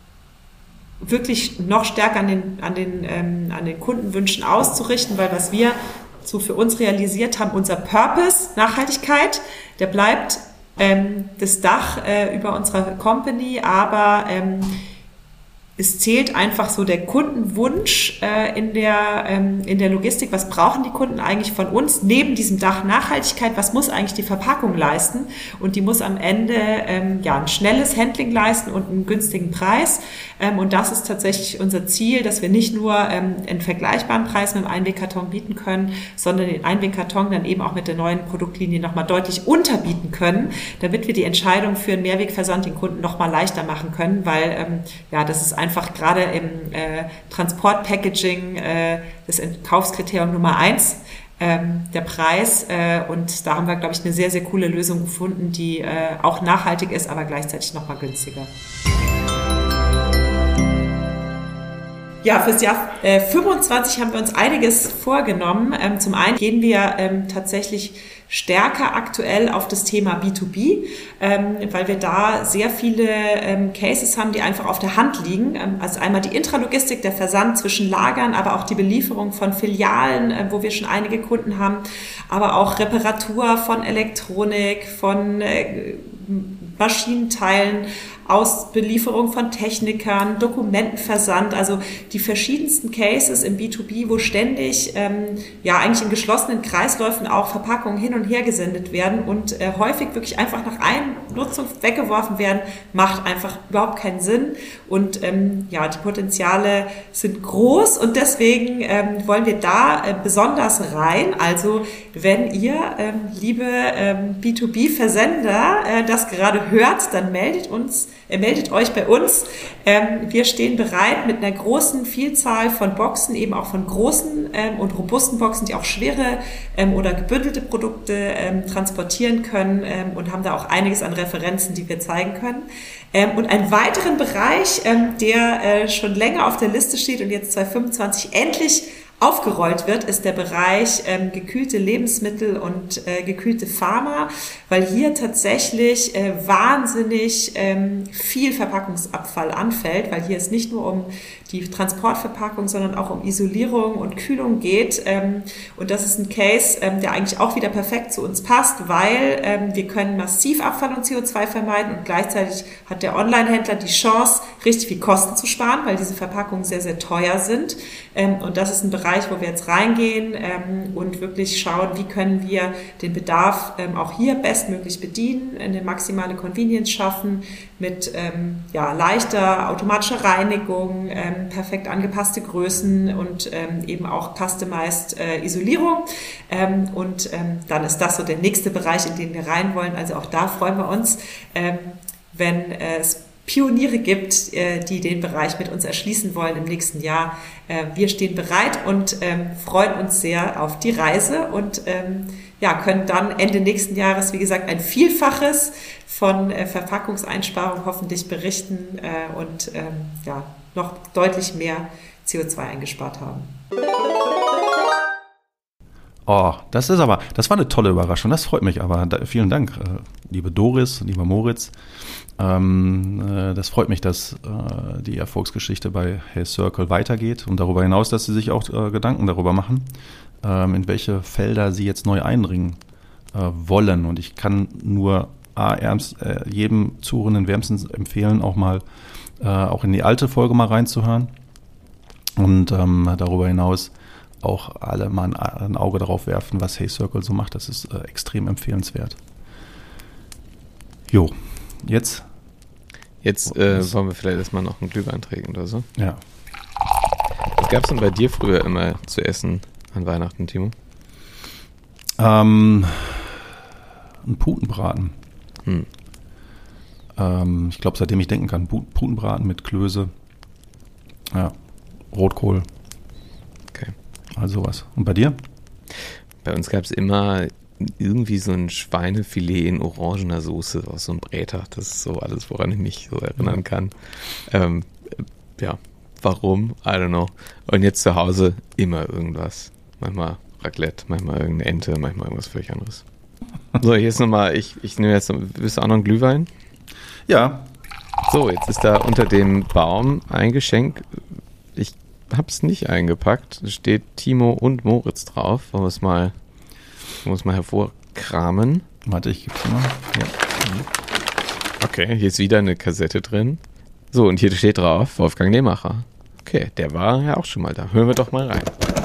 wirklich noch stärker an den, an den, ähm, an den Kundenwünschen auszurichten, weil was wir so für uns realisiert haben, unser Purpose, Nachhaltigkeit, der bleibt ähm, das Dach äh, über unserer Company, aber ähm, es zählt einfach so der Kundenwunsch äh, in der ähm, in der Logistik. Was brauchen die Kunden eigentlich von uns? Neben diesem Dach Nachhaltigkeit, was muss eigentlich die Verpackung leisten? Und die muss am Ende ähm, ja ein schnelles Handling leisten und einen günstigen Preis. Ähm, und das ist tatsächlich unser Ziel, dass wir nicht nur ähm, einen vergleichbaren Preis mit dem Einwegkarton bieten können, sondern den Einwegkarton dann eben auch mit der neuen Produktlinie nochmal deutlich unterbieten können, damit wir die Entscheidung für einen Mehrwegversand den Kunden nochmal leichter machen können, weil ähm, ja das ist einfach gerade im äh, Transportpackaging äh, das Kaufskriterium Nummer eins, ähm, der Preis. Äh, und da haben wir, glaube ich, eine sehr, sehr coole Lösung gefunden, die äh, auch nachhaltig ist, aber gleichzeitig nochmal günstiger. Ja, fürs Jahr äh, fünfundzwanzig haben wir uns einiges vorgenommen. Ähm, zum einen gehen wir ähm, tatsächlich stärker aktuell auf das Thema B zwei B, ähm, weil wir da sehr viele ähm, Cases haben, die einfach auf der Hand liegen. Ähm, also einmal die Intralogistik, der Versand zwischen Lagern, aber auch die Belieferung von Filialen, äh, wo wir schon einige Kunden haben, aber auch Reparatur von Elektronik, von äh, Maschinenteilen, Ausbelieferung von Technikern, Dokumentenversand, also die verschiedensten Cases im B zwei B, wo ständig ähm, ja eigentlich in geschlossenen Kreisläufen auch Verpackungen hin und her gesendet werden und äh, häufig wirklich einfach nach Einnutzung weggeworfen werden, macht einfach überhaupt keinen Sinn und ähm, ja, die Potenziale sind groß und deswegen ähm, wollen wir da äh, besonders rein. Also wenn ihr, ähm, liebe ähm, B zwei B-Versender, äh, das gerade hört, dann meldet uns, äh, meldet euch bei uns. Ähm, wir stehen bereit mit einer großen Vielzahl von Boxen, eben auch von großen ähm, und robusten Boxen, die auch schwere ähm, oder gebündelte Produkte ähm, transportieren können ähm, und haben da auch einiges an Referenzen, die wir zeigen können. Ähm, und einen weiteren Bereich, ähm, der äh, schon länger auf der Liste steht und jetzt zwanzig fünfundzwanzig endlich aufgerollt wird, ist der Bereich ähm, gekühlte Lebensmittel und äh, gekühlte Pharma, weil hier tatsächlich äh, wahnsinnig ähm, viel Verpackungsabfall anfällt, weil hier es nicht nur um die Transportverpackung, sondern auch um Isolierung und Kühlung geht. Ähm, und das ist ein Case, ähm, der eigentlich auch wieder perfekt zu uns passt, weil ähm, wir können massiv Abfall und C O zwei vermeiden und gleichzeitig hat der Online-Händler die Chance, richtig viel Kosten zu sparen, weil diese Verpackungen sehr, sehr teuer sind. Ähm, und das ist ein Bereich, wo wir jetzt reingehen ähm, und wirklich schauen, wie können wir den Bedarf ähm, auch hier bestmöglich bedienen, eine maximale Convenience schaffen mit ähm, ja, leichter automatischer Reinigung, ähm, perfekt angepasste Größen und ähm, eben auch customized äh, Isolierung. Ähm, und ähm, dann ist das so der nächste Bereich, in den wir rein wollen. Also auch da freuen wir uns, ähm, wenn äh, es Pioniere gibt, äh, die den Bereich mit uns erschließen wollen im nächsten Jahr. Äh, wir stehen bereit und ähm, freuen uns sehr auf die Reise und ähm, ja, können dann Ende nächsten Jahres, wie gesagt, ein Vielfaches von äh, Verpackungseinsparung hoffentlich berichten äh, und ähm, ja, noch deutlich mehr C O zwei eingespart haben. Oh, das ist aber, das war eine tolle Überraschung, das freut mich aber. Da, vielen Dank, äh, liebe Doris, lieber Moritz. Ähm, äh, das freut mich, dass äh, die Erfolgsgeschichte bei Hey Circle weitergeht und darüber hinaus, dass Sie sich auch äh, Gedanken darüber machen, ähm, in welche Felder Sie jetzt neu eindringen äh, wollen. Und ich kann nur A, ernst, äh, jedem Zuhörenden wärmstens empfehlen, auch mal äh, auch in die alte Folge mal reinzuhören und ähm, darüber hinaus auch alle mal ein, ein Auge darauf werfen, was Hey Circle so macht. Das ist äh, extrem empfehlenswert. Jo, jetzt. Jetzt äh, wollen wir vielleicht erstmal noch einen Glühwein trinken oder so. Ja. Was gab es denn bei dir früher immer zu essen an Weihnachten, Timo? Ähm, ein Putenbraten. Hm. Ähm, ich glaube, seitdem ich denken kann, Putenbraten mit Klöße. Ja, Rotkohl. Okay. Also sowas. Und bei dir? Bei uns gab es immer irgendwie so ein Schweinefilet in orangener Soße aus so einem Bräter. Das ist so alles, woran ich mich so erinnern kann. Ähm, ja, warum? I don't know. Und jetzt zu Hause immer irgendwas. Manchmal Raclette, manchmal irgendeine Ente, manchmal irgendwas völlig anderes. So, hier ist nochmal, ich, ich nehme jetzt, willst du auch noch einen Glühwein? Ja. So, jetzt ist da unter dem Baum ein Geschenk. Ich hab's nicht eingepackt. Es steht Timo und Moritz drauf. Wollen wir es mal, wollen wir es mal hervorkramen? Warte, ich gebe es mal. Ja. Okay, hier ist wieder eine Kassette drin. So, und hier steht drauf, Wolfgang Lehmacher. Okay, der war ja auch schon mal da. Hören wir doch mal rein.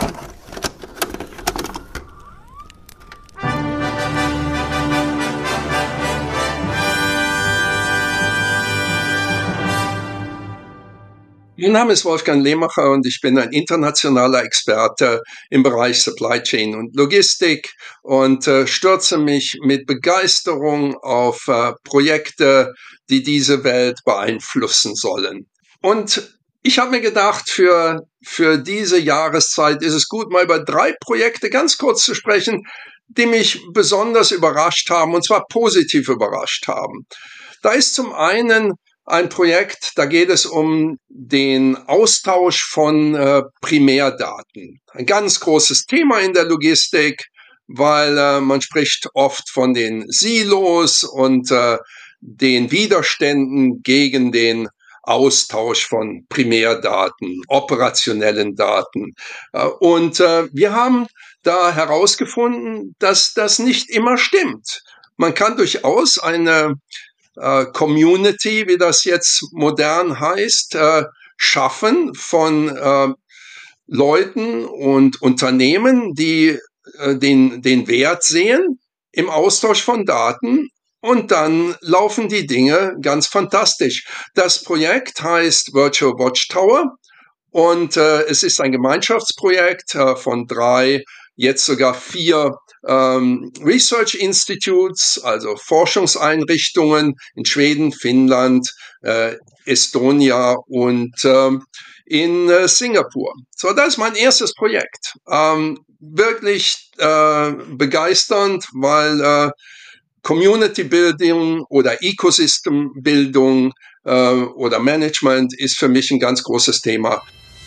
Mein Name ist Wolfgang Lehmacher und ich bin ein internationaler Experte im Bereich Supply Chain und Logistik und äh, stürze mich mit Begeisterung auf äh, Projekte, die diese Welt beeinflussen sollen. Und ich habe mir gedacht, für, für diese Jahreszeit ist es gut, mal über drei Projekte ganz kurz zu sprechen, die mich besonders überrascht haben, und zwar positiv überrascht haben. Da ist zum einen ein Projekt, da geht es um den Austausch von äh, Primärdaten. Ein ganz großes Thema in der Logistik, weil äh, man spricht oft von den Silos und äh, den Widerständen gegen den Austausch von Primärdaten, operationellen Daten. Äh, und äh, wir haben da herausgefunden, dass das nicht immer stimmt. Man kann durchaus eine Community, wie das jetzt modern heißt, äh, schaffen von äh, Leuten und Unternehmen, die äh, den, den Wert sehen im Austausch von Daten, und dann laufen die Dinge ganz fantastisch. Das Projekt heißt Virtual Watchtower und äh, es ist ein Gemeinschaftsprojekt äh, von drei, jetzt sogar vier ähm, Research Institutes, also Forschungseinrichtungen in Schweden, Finnland, äh, Estonia und ähm, in äh, Singapur. So, das ist mein erstes Projekt. Ähm, wirklich äh, begeisternd, weil äh, Community-Bildung oder Ecosystem-Bildung äh, oder Management ist für mich ein ganz großes Thema.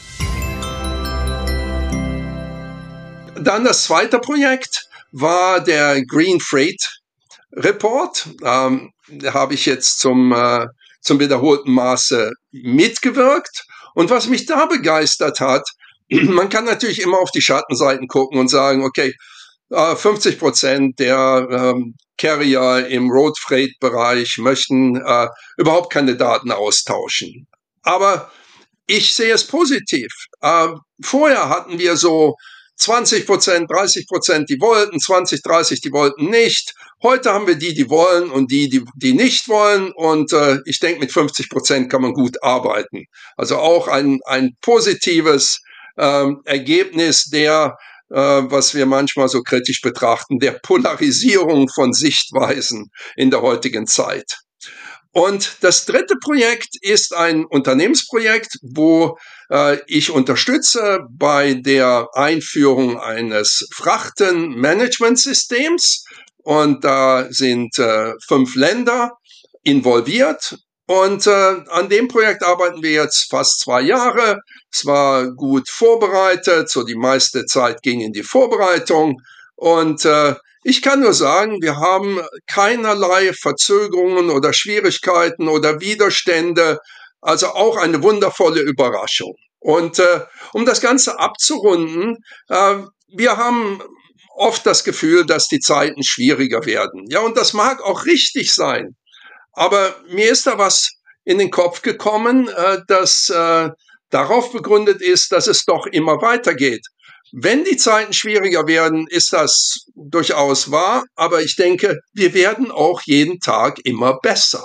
Dann das zweite Projekt war der Green Freight Report. Ähm, da habe ich jetzt zum, äh, zum wiederholten Maße mitgewirkt. Und was mich da begeistert hat, man kann natürlich immer auf die Schattenseiten gucken und sagen, okay, fünfzig Prozent der ähm, Carrier im Road Freight Bereich möchten äh, überhaupt keine Daten austauschen. Aber ich sehe es positiv. Äh, vorher hatten wir so zwanzig Prozent, dreißig Prozent, die wollten, zwanzig, dreißig, die wollten nicht. Heute haben wir die, die wollen und die, die, die nicht wollen. Und äh, ich denke, mit fünfzig Prozent kann man gut arbeiten. Also auch ein, ein positives ähm, Ergebnis der, was wir manchmal so kritisch betrachten, der Polarisierung von Sichtweisen in der heutigen Zeit. Und das dritte Projekt ist ein Unternehmensprojekt, wo äh, ich unterstütze bei der Einführung eines Frachtenmanagementsystems. Und da sind äh, fünf Länder involviert. Und äh, an dem Projekt arbeiten wir jetzt fast zwei Jahre. Es war gut vorbereitet, so die meiste Zeit ging in die Vorbereitung. Und äh, ich kann nur sagen, wir haben keinerlei Verzögerungen oder Schwierigkeiten oder Widerstände. Also auch eine wundervolle Überraschung. Und äh, um das Ganze abzurunden, äh, wir haben oft das Gefühl, dass die Zeiten schwieriger werden. Ja, und das mag auch richtig sein. Aber mir ist da was in den Kopf gekommen, äh, das äh, darauf begründet ist, dass es doch immer weitergeht. Wenn die Zeiten schwieriger werden, ist das durchaus wahr, aber ich denke, wir werden auch jeden Tag immer besser.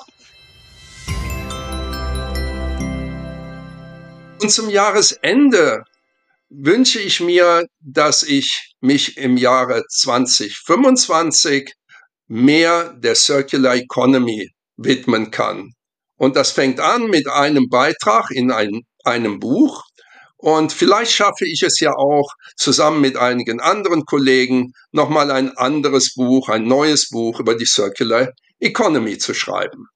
Und zum Jahresende wünsche ich mir, dass ich mich im Jahre zwanzig fünfundzwanzig mehr der Circular Economy widmen kann. Und das fängt an mit einem Beitrag in ein, einem Buch. Und vielleicht schaffe ich es ja auch, zusammen mit einigen anderen Kollegen nochmal ein anderes Buch, ein neues Buch über die Circular Economy zu schreiben.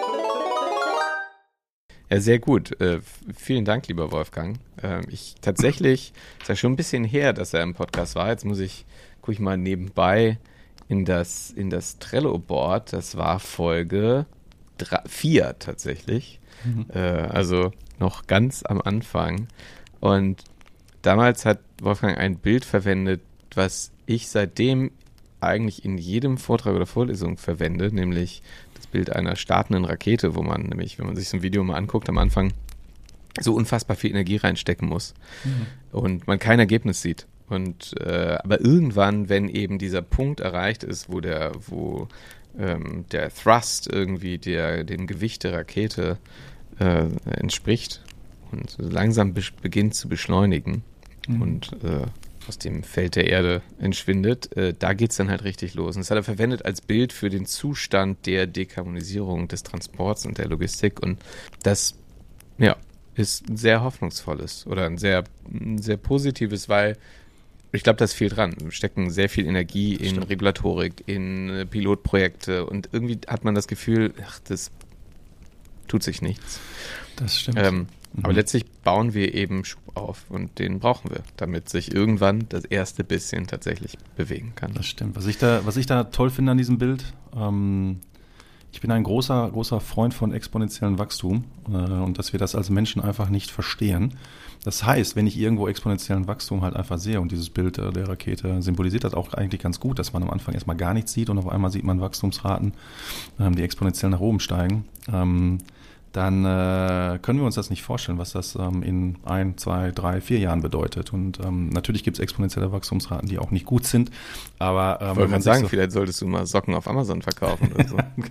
Ja, sehr gut. Äh, vielen Dank, lieber Wolfgang. Äh, ich tatsächlich, ist ja schon ein bisschen her, dass er im Podcast war. Jetzt muss ich, gucke ich mal nebenbei in das, in das Trello-Board. Das war Folge vier tatsächlich. Mhm. Äh, also noch ganz am Anfang. Und damals hat Wolfgang ein Bild verwendet, was ich seitdem eigentlich in jedem Vortrag oder Vorlesung verwende, nämlich das Bild einer startenden Rakete, wo man nämlich, wenn man sich so ein Video mal anguckt, am Anfang so unfassbar viel Energie reinstecken muss mhm. und man kein Ergebnis sieht. Und äh, aber irgendwann, wenn eben dieser Punkt erreicht ist, wo der, wo ähm, der Thrust irgendwie der dem Gewicht der Rakete äh, entspricht und so langsam be- beginnt zu beschleunigen mhm. und äh, aus dem Feld der Erde entschwindet, äh, da geht's dann halt richtig los. Und das hat er verwendet als Bild für den Zustand der Dekarbonisierung des Transports und der Logistik. Und das, ja, ist ein sehr hoffnungsvolles oder ein sehr, ein sehr positives, weil ich glaube, da ist viel dran. Wir stecken sehr viel Energie in Stimmt. Regulatorik, in äh, Pilotprojekte und irgendwie hat man das Gefühl, ach, das tut sich nichts. Das stimmt. Ähm, mhm. Aber letztlich bauen wir eben Schub auf und den brauchen wir, damit sich irgendwann das erste bisschen tatsächlich bewegen kann. Das stimmt. Was ich da, was ich da toll finde an diesem Bild, ähm, ich bin ein großer, großer Freund von exponentiellem Wachstum äh, und dass wir das als Menschen einfach nicht verstehen. Das heißt, wenn ich irgendwo exponentiellen Wachstum halt einfach sehe und dieses Bild äh, der Rakete symbolisiert das auch eigentlich ganz gut, dass man am Anfang erstmal gar nichts sieht und auf einmal sieht man Wachstumsraten, ähm, die exponentiell nach oben steigen, ähm, dann äh, können wir uns das nicht vorstellen, was das ähm, in ein, zwei, drei, vier Jahren bedeutet. Und ähm, natürlich gibt es exponentielle Wachstumsraten, die auch nicht gut sind, aber ähm, ich wollte gerade sagen, so vielleicht solltest du mal Socken auf Amazon verkaufen oder so. Genau.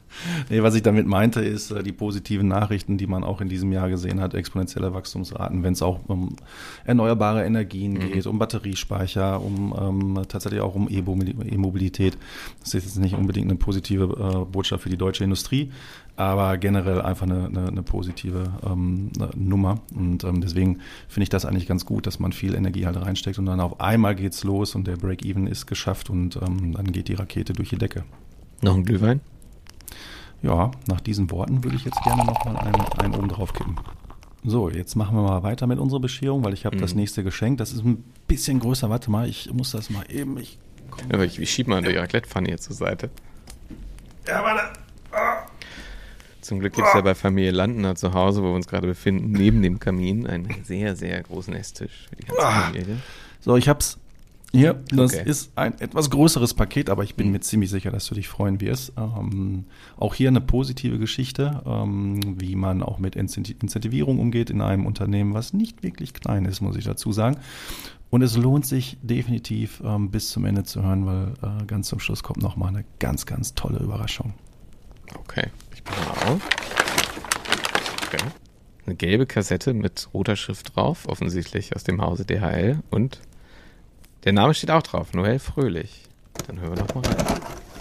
Nee, was ich damit meinte, ist äh, die positiven Nachrichten, die man auch in diesem Jahr gesehen hat, exponentielle Wachstumsraten, wenn es auch um erneuerbare Energien mhm. geht, um Batteriespeicher, um ähm, tatsächlich auch um E-Mobilität. Das ist jetzt nicht unbedingt eine positive äh, Botschaft für die deutsche Industrie, aber generell einfach eine, eine, eine positive ähm, eine Nummer. Und ähm, deswegen finde ich das eigentlich ganz gut, dass man viel Energie halt reinsteckt und dann auf einmal geht's los und der Break-Even ist geschafft und ähm, dann geht die Rakete durch die Decke. Noch ein Glühwein? Ja, nach diesen Worten würde ich jetzt gerne nochmal einen, einen oben drauf kippen. So, jetzt machen wir mal weiter mit unserer Bescherung, weil ich habe mhm. das nächste Geschenk. Das ist ein bisschen größer. Warte mal, ich muss das mal eben. Ich, ja, ich, ich schiebe mal die Raclette-Pfanne hier zur Seite. Ja, warte. Ah. Zum Glück gibt es ja bei Familie Landner zu Hause, wo wir uns gerade befinden, neben dem Kamin einen sehr, sehr großen Esstisch für die ganze ah. Familie. So, ich hab's. Hier, das okay. ist ein etwas größeres Paket, aber ich bin mir ziemlich sicher, dass du dich freuen wirst. Ähm, auch hier eine positive Geschichte, ähm, wie man auch mit Incentivierung umgeht in einem Unternehmen, was nicht wirklich klein ist, muss ich dazu sagen. Und es lohnt sich definitiv ähm, bis zum Ende zu hören, weil äh, ganz zum Schluss kommt nochmal eine ganz, ganz tolle Überraschung. Okay, ich bin mal auf. Okay. Eine gelbe Kassette mit roter Schrift drauf, offensichtlich aus dem Hause D H L und der Name steht auch drauf, Noel Fröhlich. Dann hören wir noch mal rein.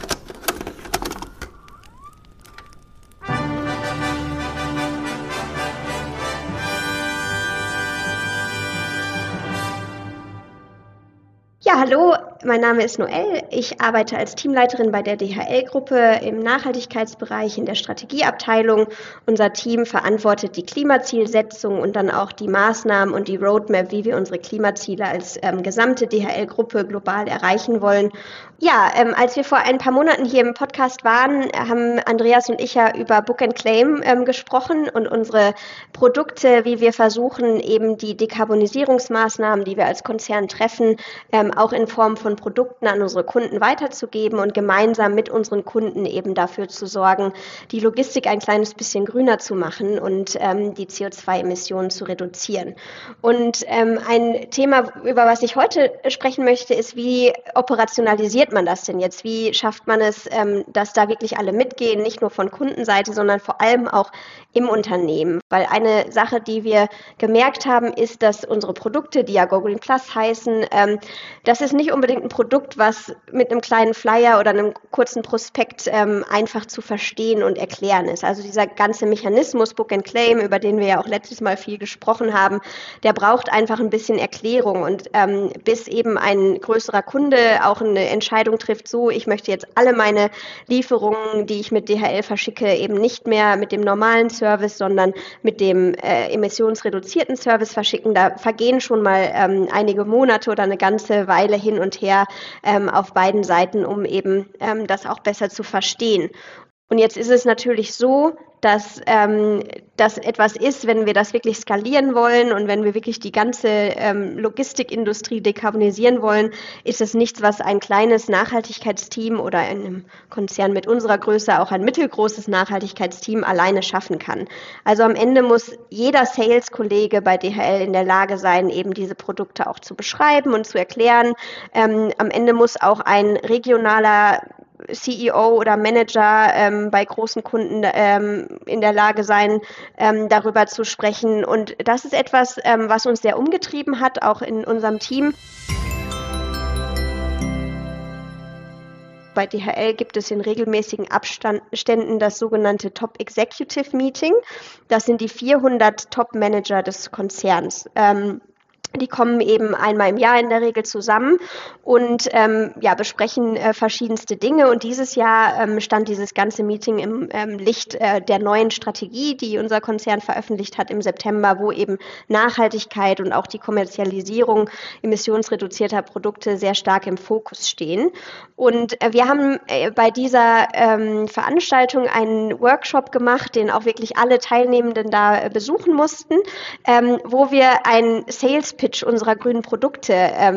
Ja, hallo, mein Name ist Noel. Ich arbeite als Teamleiterin bei der D H L-Gruppe im Nachhaltigkeitsbereich in der Strategieabteilung. Unser Team verantwortet die Klimazielsetzung und dann auch die Maßnahmen und die Roadmap, wie wir unsere Klimaziele als ähm, gesamte D H L-Gruppe global erreichen wollen. Ja, ähm, als wir vor ein paar Monaten hier im Podcast waren, haben Andreas und ich ja über Book and Claim ähm, gesprochen und unsere Produkte, wie wir versuchen, eben die Dekarbonisierungsmaßnahmen, die wir als Konzern treffen, ähm, auch in Form von Produkten an unsere Kunden weiterzugeben und gemeinsam mit unseren Kunden eben dafür zu sorgen, die Logistik ein kleines bisschen grüner zu machen und ähm, die C O zwei Emissionen zu reduzieren. Und ähm, ein Thema, über was ich heute sprechen möchte, ist, wie operationalisiert man das denn jetzt? Wie schafft man es, ähm, dass da wirklich alle mitgehen, nicht nur von Kundenseite, sondern vor allem auch im Unternehmen? Weil eine Sache, die wir gemerkt haben, ist, dass unsere Produkte, die ja Go Green Plus heißen, ähm, das ist nicht unbedingt ein Produkt, was mit einem kleinen Flyer oder einem kurzen Prospekt ähm, einfach zu verstehen und erklären ist. Also dieser ganze Mechanismus Book and Claim, über den wir ja auch letztes Mal viel gesprochen haben, der braucht einfach ein bisschen Erklärung. Und ähm, bis eben ein größerer Kunde auch eine Entscheidung trifft, so, ich möchte jetzt alle meine Lieferungen, die ich mit D H L verschicke, eben nicht mehr mit dem normalen Service, sondern mit dem äh, emissionsreduzierten Service verschicken. Da vergehen schon mal ähm, einige Monate oder eine ganze Weile hin und her ähm, auf beiden Seiten, um eben ähm, das auch besser zu verstehen. Und jetzt ist es natürlich so, dass ähm, das etwas ist, wenn wir das wirklich skalieren wollen und wenn wir wirklich die ganze ähm, Logistikindustrie dekarbonisieren wollen, ist es nichts, was ein kleines Nachhaltigkeitsteam oder ein Konzern mit unserer Größe auch ein mittelgroßes Nachhaltigkeitsteam alleine schaffen kann. Also am Ende muss jeder Sales-Kollege bei D H L in der Lage sein, eben diese Produkte auch zu beschreiben und zu erklären. Ähm, am Ende muss auch ein regionaler C E O oder Manager ähm, bei großen Kunden ähm, in der Lage sein, ähm, darüber zu sprechen. Und das ist etwas, ähm, was uns sehr umgetrieben hat, auch in unserem Team. Bei D H L gibt es in regelmäßigen Abständen das sogenannte Top Executive Meeting. Das sind die vierhundert Top-Manager des Konzerns. Ähm, Die kommen eben einmal im Jahr in der Regel zusammen und ähm, ja, besprechen äh, verschiedenste Dinge. Und dieses Jahr ähm, stand dieses ganze Meeting im ähm, Licht äh, der neuen Strategie, die unser Konzern veröffentlicht hat im September, wo eben Nachhaltigkeit und auch die Kommerzialisierung emissionsreduzierter Produkte sehr stark im Fokus stehen. Und äh, wir haben äh, bei dieser ähm, Veranstaltung einen Workshop gemacht, den auch wirklich alle Teilnehmenden da äh, besuchen mussten, ähm, wo wir ein Sales Pitch unserer grünen Produkte ähm,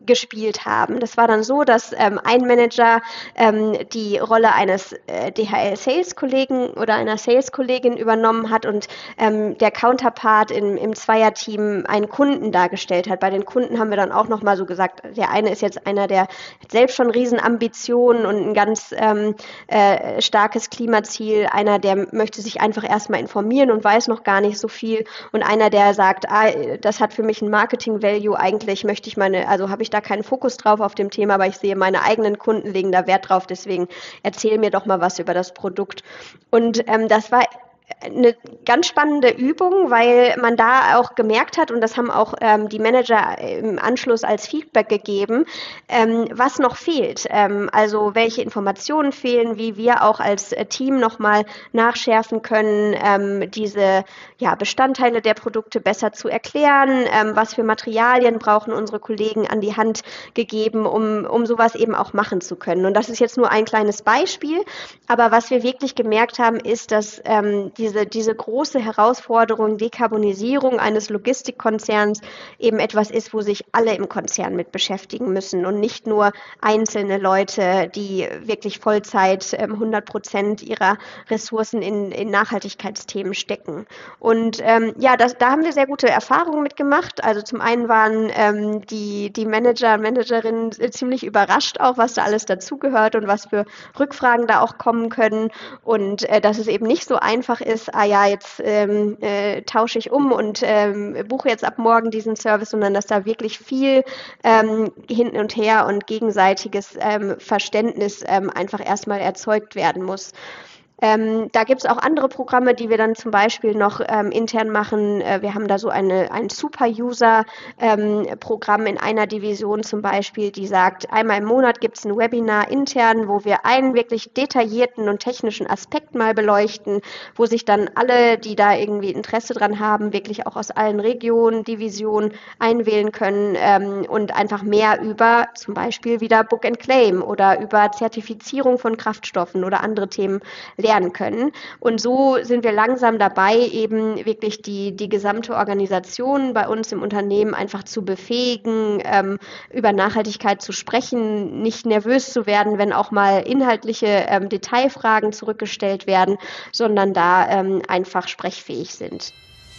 gespielt haben. Das war dann so, dass ähm, ein Manager ähm, die Rolle eines äh, D H L-Sales-Kollegen oder einer Sales-Kollegin übernommen hat und ähm, der Counterpart im, im Zweierteam einen Kunden dargestellt hat. Bei den Kunden haben wir dann auch nochmal so gesagt, der eine ist jetzt einer, der hat selbst schon Riesenambitionen und ein ganz ähm, äh, starkes Klimaziel, einer, der möchte sich einfach erstmal informieren und weiß noch gar nicht so viel und einer, der sagt, ah, das hat für mich ein Marketing-Value, eigentlich möchte ich meine, also habe ich da keinen Fokus drauf auf dem Thema, aber ich sehe, meine eigenen Kunden legen da Wert drauf, deswegen erzähl mir doch mal was über das Produkt. Und ähm, das war eine ganz spannende Übung, weil man da auch gemerkt hat, und das haben auch ähm, die Manager im Anschluss als Feedback gegeben, ähm, was noch fehlt. Ähm, also welche Informationen fehlen, wie wir auch als äh, Team nochmal nachschärfen können, ähm, diese ja, Bestandteile der Produkte besser zu erklären, ähm, was für Materialien brauchen unsere Kollegen an die Hand gegeben, um, um sowas eben auch machen zu können. Und das ist jetzt nur ein kleines Beispiel, aber was wir wirklich gemerkt haben, ist, dass ähm, diese, diese große Herausforderung, Dekarbonisierung eines Logistikkonzerns eben etwas ist, wo sich alle im Konzern mit beschäftigen müssen und nicht nur einzelne Leute, die wirklich Vollzeit ähm, hundert Prozent ihrer Ressourcen in, in Nachhaltigkeitsthemen stecken. Und ähm, ja, das, da haben wir sehr gute Erfahrungen mitgemacht. Also zum einen waren ähm, die, die Manager und Managerinnen ziemlich überrascht auch, was da alles dazugehört und was für Rückfragen da auch kommen können und äh, dass es eben nicht so einfach ist, ah ja, jetzt ähm, äh, tausche ich um und ähm, buche jetzt ab morgen diesen Service, sondern dass da wirklich viel ähm, hin und her und gegenseitiges ähm, Verständnis ähm, einfach erstmal erzeugt werden muss. Ähm, da gibt es auch andere Programme, die wir dann zum Beispiel noch ähm, intern machen. Äh, wir haben da so eine, ein Super-User-Programm ähm, in einer Division zum Beispiel, die sagt, einmal im Monat gibt es ein Webinar intern, wo wir einen wirklich detaillierten und technischen Aspekt mal beleuchten, wo sich dann alle, die da irgendwie Interesse dran haben, wirklich auch aus allen Regionen, Divisionen einwählen können ähm, und einfach mehr über zum Beispiel wieder Book and Claim oder über Zertifizierung von Kraftstoffen oder andere Themen lernen können. Und so sind wir langsam dabei, eben wirklich die, die gesamte Organisation bei uns im Unternehmen einfach zu befähigen, ähm, über Nachhaltigkeit zu sprechen, nicht nervös zu werden, wenn auch mal inhaltliche ähm, Detailfragen zurückgestellt werden, sondern da ähm, einfach sprechfähig sind.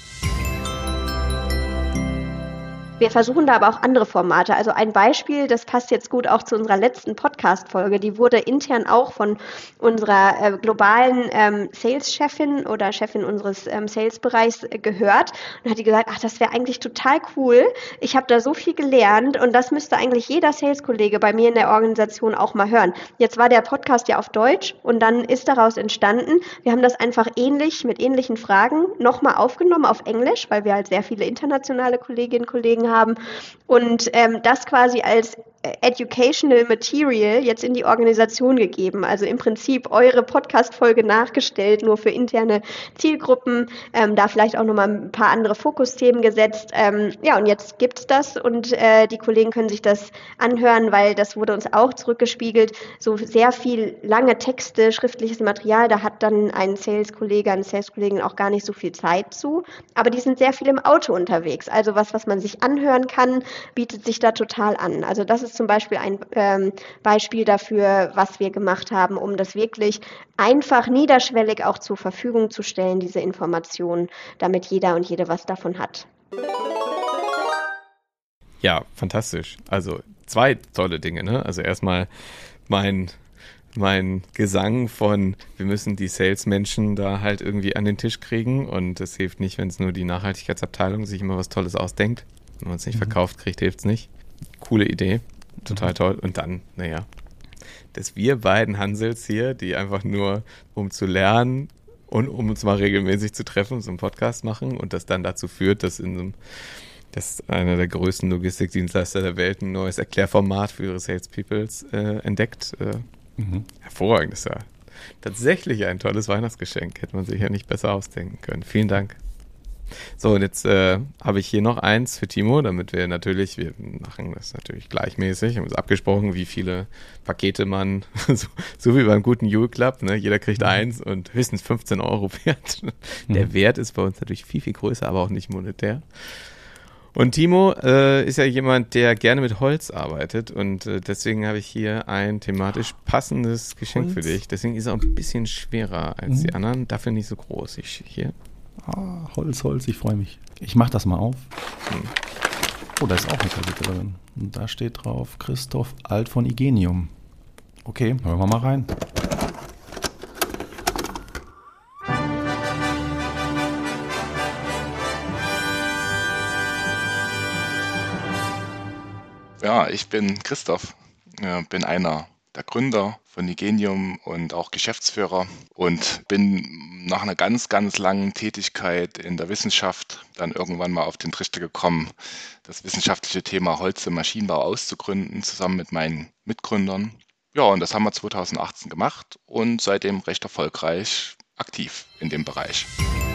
Wir versuchen da aber auch andere Formate. Also ein Beispiel, das passt jetzt gut auch zu unserer letzten Podcast-Folge, die wurde intern auch von unserer äh, globalen ähm, Sales-Chefin oder Chefin unseres ähm, Sales-Bereichs äh, gehört und hat die gesagt, ach, das wäre eigentlich total cool. Ich habe da so viel gelernt und das müsste eigentlich jeder Sales-Kollege bei mir in der Organisation auch mal hören. Jetzt war der Podcast ja auf Deutsch und dann ist daraus entstanden, wir haben das einfach ähnlich, mit ähnlichen Fragen nochmal aufgenommen auf Englisch, weil wir halt sehr viele internationale Kolleginnen und Kollegen haben und ähm, das quasi als Educational Material jetzt in die Organisation gegeben. Also im Prinzip eure Podcast-Folge nachgestellt, nur für interne Zielgruppen, ähm, da vielleicht auch nochmal ein paar andere Fokusthemen gesetzt. Ähm, ja, und jetzt gibt's das und äh, die Kollegen können sich das anhören, weil das wurde uns auch zurückgespiegelt. So sehr viel lange Texte, schriftliches Material, da hat dann ein Sales-Kollege, eine Sales-Kollegin auch gar nicht so viel Zeit zu. Aber die sind sehr viel im Auto unterwegs. Also was, was man sich anhören kann, bietet sich da total an. Also das ist zum Beispiel ein ähm, Beispiel dafür, was wir gemacht haben, um das wirklich einfach niederschwellig auch zur Verfügung zu stellen, diese Informationen, damit jeder und jede was davon hat. Ja, fantastisch. Also zwei tolle Dinge, ne? Also erstmal mein mein Gesang von, wir müssen die Salesmenschen da halt irgendwie an den Tisch kriegen und es hilft nicht, wenn es nur die Nachhaltigkeitsabteilung sich immer was Tolles ausdenkt. Wenn man es nicht mhm. verkauft kriegt, hilft es nicht. Coole Idee. Total mhm. toll. Und dann, naja, dass wir beiden Hansels hier, die einfach nur, um zu lernen und um uns mal regelmäßig zu treffen, so einen Podcast machen und das dann dazu führt, dass in so einem, dass einer der größten Logistikdienstleister der Welt ein neues Erklärformat für ihre Salespeoples äh, entdeckt. Äh, mhm. Hervorragend, ist ja tatsächlich ein tolles Weihnachtsgeschenk. Hätte man sich ja nicht besser ausdenken können. Vielen Dank. So, und jetzt äh, habe ich hier noch eins für Timo, damit wir natürlich, wir machen das natürlich gleichmäßig, haben uns abgesprochen, wie viele Pakete man, so, so wie beim guten Jule Club, ne, jeder kriegt mhm. eins und höchstens fünfzehn Euro wert. Mhm. Der Wert ist bei uns natürlich viel, viel größer, aber auch nicht monetär. Und Timo äh, ist ja jemand, der gerne mit Holz arbeitet und äh, deswegen habe ich hier ein thematisch passendes Geschenk Holz. für dich. Deswegen ist er auch ein bisschen schwerer als mhm. die anderen, dafür nicht so groß. Ich hier. Ah, Holz, Holz, ich freue mich. Ich mache das mal auf. Hm. Oh, da ist auch eine Kassette drin. Und da steht drauf Christoph Alt von Igenium. Okay, hören wir mal rein. Ja, ich bin Christoph, äh, bin einer der Gründer von Igenium und auch Geschäftsführer und bin nach einer ganz, ganz langen Tätigkeit in der Wissenschaft dann irgendwann mal auf den Trichter gekommen, das wissenschaftliche Thema Holz im Maschinenbau auszugründen, zusammen mit meinen Mitgründern. Ja, und das haben wir zweitausendachtzehn gemacht und seitdem recht erfolgreich aktiv in dem Bereich.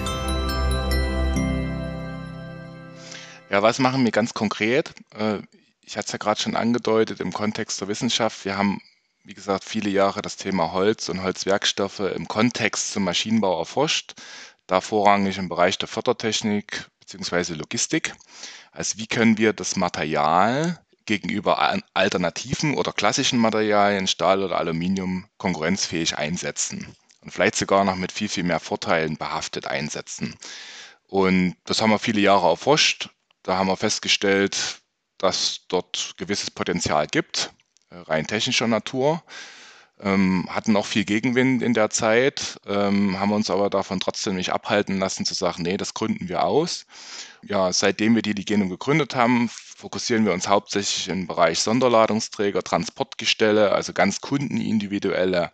Ja, was machen wir ganz konkret? Ich hatte es ja gerade schon angedeutet im Kontext der Wissenschaft. Wir haben, wie gesagt, viele Jahre das Thema Holz und Holzwerkstoffe im Kontext zum Maschinenbau erforscht, da vorrangig im Bereich der Fördertechnik bzw. Logistik. Also wie können wir das Material gegenüber alternativen oder klassischen Materialien, Stahl oder Aluminium, konkurrenzfähig einsetzen und vielleicht sogar noch mit viel, viel mehr Vorteilen behaftet einsetzen. Und das haben wir viele Jahre erforscht. Da haben wir festgestellt, dass dort gewisses Potenzial gibt, rein technischer Natur, ähm, hatten auch viel Gegenwind in der Zeit, ähm, haben uns aber davon trotzdem nicht abhalten lassen zu sagen, nee, das gründen wir aus. Ja, seitdem wir die Igenium gegründet haben, fokussieren wir uns hauptsächlich im Bereich Sonderladungsträger, Transportgestelle, also ganz kundenindividuelle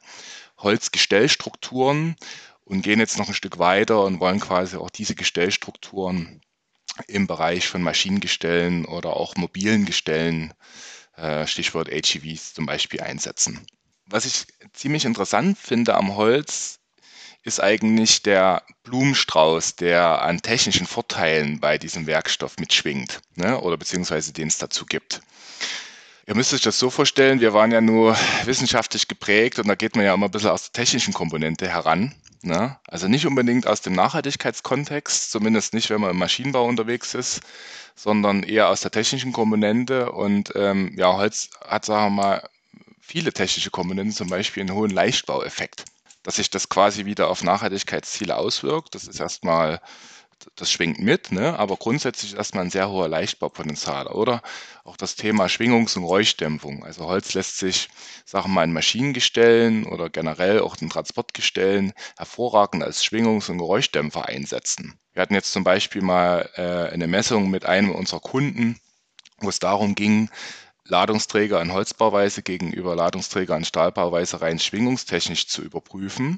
Holzgestellstrukturen und gehen jetzt noch ein Stück weiter und wollen quasi auch diese Gestellstrukturen im Bereich von Maschinengestellen oder auch mobilen Gestellen, äh, Stichwort H E Vs zum Beispiel, einsetzen. Was ich ziemlich interessant finde am Holz, ist eigentlich der Blumenstrauß, der an technischen Vorteilen bei diesem Werkstoff mitschwingt, ne, oder beziehungsweise den es dazu gibt. Ihr müsst euch das so vorstellen, wir waren ja nur wissenschaftlich geprägt und da geht man ja immer ein bisschen aus der technischen Komponente heran. Ne? Also nicht unbedingt aus dem Nachhaltigkeitskontext, zumindest nicht, wenn man im Maschinenbau unterwegs ist, sondern eher aus der technischen Komponente. Und ähm, ja, Holz hat, sagen wir mal, viele technische Komponenten, zum Beispiel einen hohen Leichtbaueffekt. Dass sich das quasi wieder auf Nachhaltigkeitsziele auswirkt, das ist erstmal, das schwingt mit, ne? Aber grundsätzlich ist erstmal ein sehr hoher Leichtbaupotenzial. Oder auch das Thema Schwingungs- und Geräuschdämpfung. Also Holz lässt sich, sagen wir mal, in Maschinengestellen oder generell auch in Transportgestellen hervorragend als Schwingungs- und Geräuschdämpfer einsetzen. Wir hatten jetzt zum Beispiel mal äh, eine Messung mit einem unserer Kunden, wo es darum ging, Ladungsträger in Holzbauweise gegenüber Ladungsträger in Stahlbauweise rein schwingungstechnisch zu überprüfen.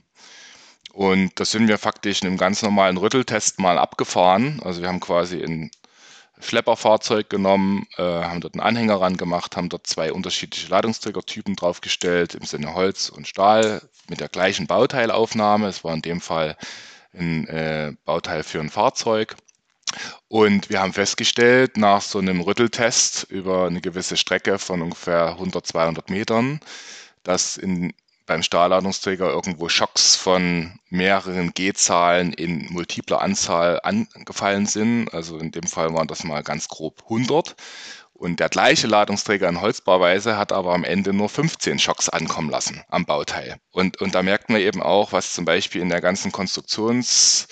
Und das sind wir faktisch in einem ganz normalen Rütteltest mal abgefahren. Also wir haben quasi ein Schlepperfahrzeug genommen, äh, haben dort einen Anhänger ran gemacht, haben dort zwei unterschiedliche Ladungsträgertypen draufgestellt, im Sinne Holz und Stahl, mit der gleichen Bauteilaufnahme. Es war in dem Fall ein äh, Bauteil für ein Fahrzeug. Und wir haben festgestellt, nach so einem Rütteltest über eine gewisse Strecke von ungefähr hundert, zweihundert Metern, dass in beim Stahlladungsträger irgendwo Schocks von mehreren G-Zahlen in multipler Anzahl angefallen sind. Also in dem Fall waren das mal ganz grob hundert. Und der gleiche Ladungsträger in Holzbauweise hat aber am Ende nur fünfzehn Schocks ankommen lassen am Bauteil. Und, und da merkt man eben auch, was zum Beispiel in der ganzen Konstruktions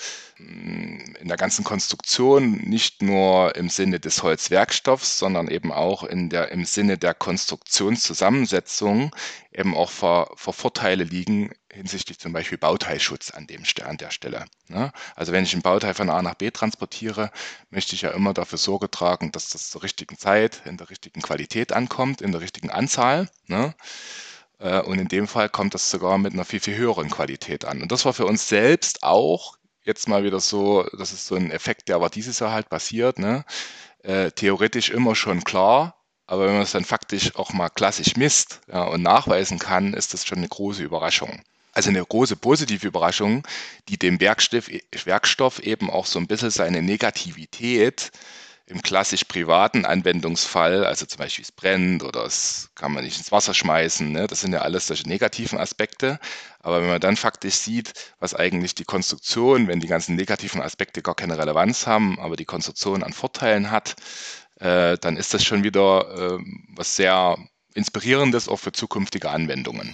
in der ganzen Konstruktion, nicht nur im Sinne des Holzwerkstoffs, sondern eben auch in der, im Sinne der Konstruktionszusammensetzung eben auch vor, vor Vorteile liegen hinsichtlich zum Beispiel Bauteilschutz an, dem, an der Stelle. Ne? Also wenn ich ein Bauteil von A nach B transportiere, möchte ich ja immer dafür Sorge tragen, dass das zur richtigen Zeit, in der richtigen Qualität ankommt, in der richtigen Anzahl. Ne? Und in dem Fall kommt das sogar mit einer viel, viel höheren Qualität an. Und das war für uns selbst auch jetzt mal wieder so, das ist so ein Effekt, der aber dieses Jahr halt passiert, ne? Äh, theoretisch immer schon klar, aber wenn man es dann faktisch auch mal klassisch misst, ja, und nachweisen kann, ist das schon eine große Überraschung. Also eine große positive Überraschung, die dem Werkstoff, Werkstoff eben auch so ein bisschen seine Negativität im klassisch privaten Anwendungsfall, also zum Beispiel es brennt oder es kann man nicht ins Wasser schmeißen, ne? Das sind ja alles solche negativen Aspekte. Aber wenn man dann faktisch sieht, was eigentlich die Konstruktion, wenn die ganzen negativen Aspekte gar keine Relevanz haben, aber die Konstruktion an Vorteilen hat, äh, dann ist das schon wieder äh, was sehr Inspirierendes auch für zukünftige Anwendungen.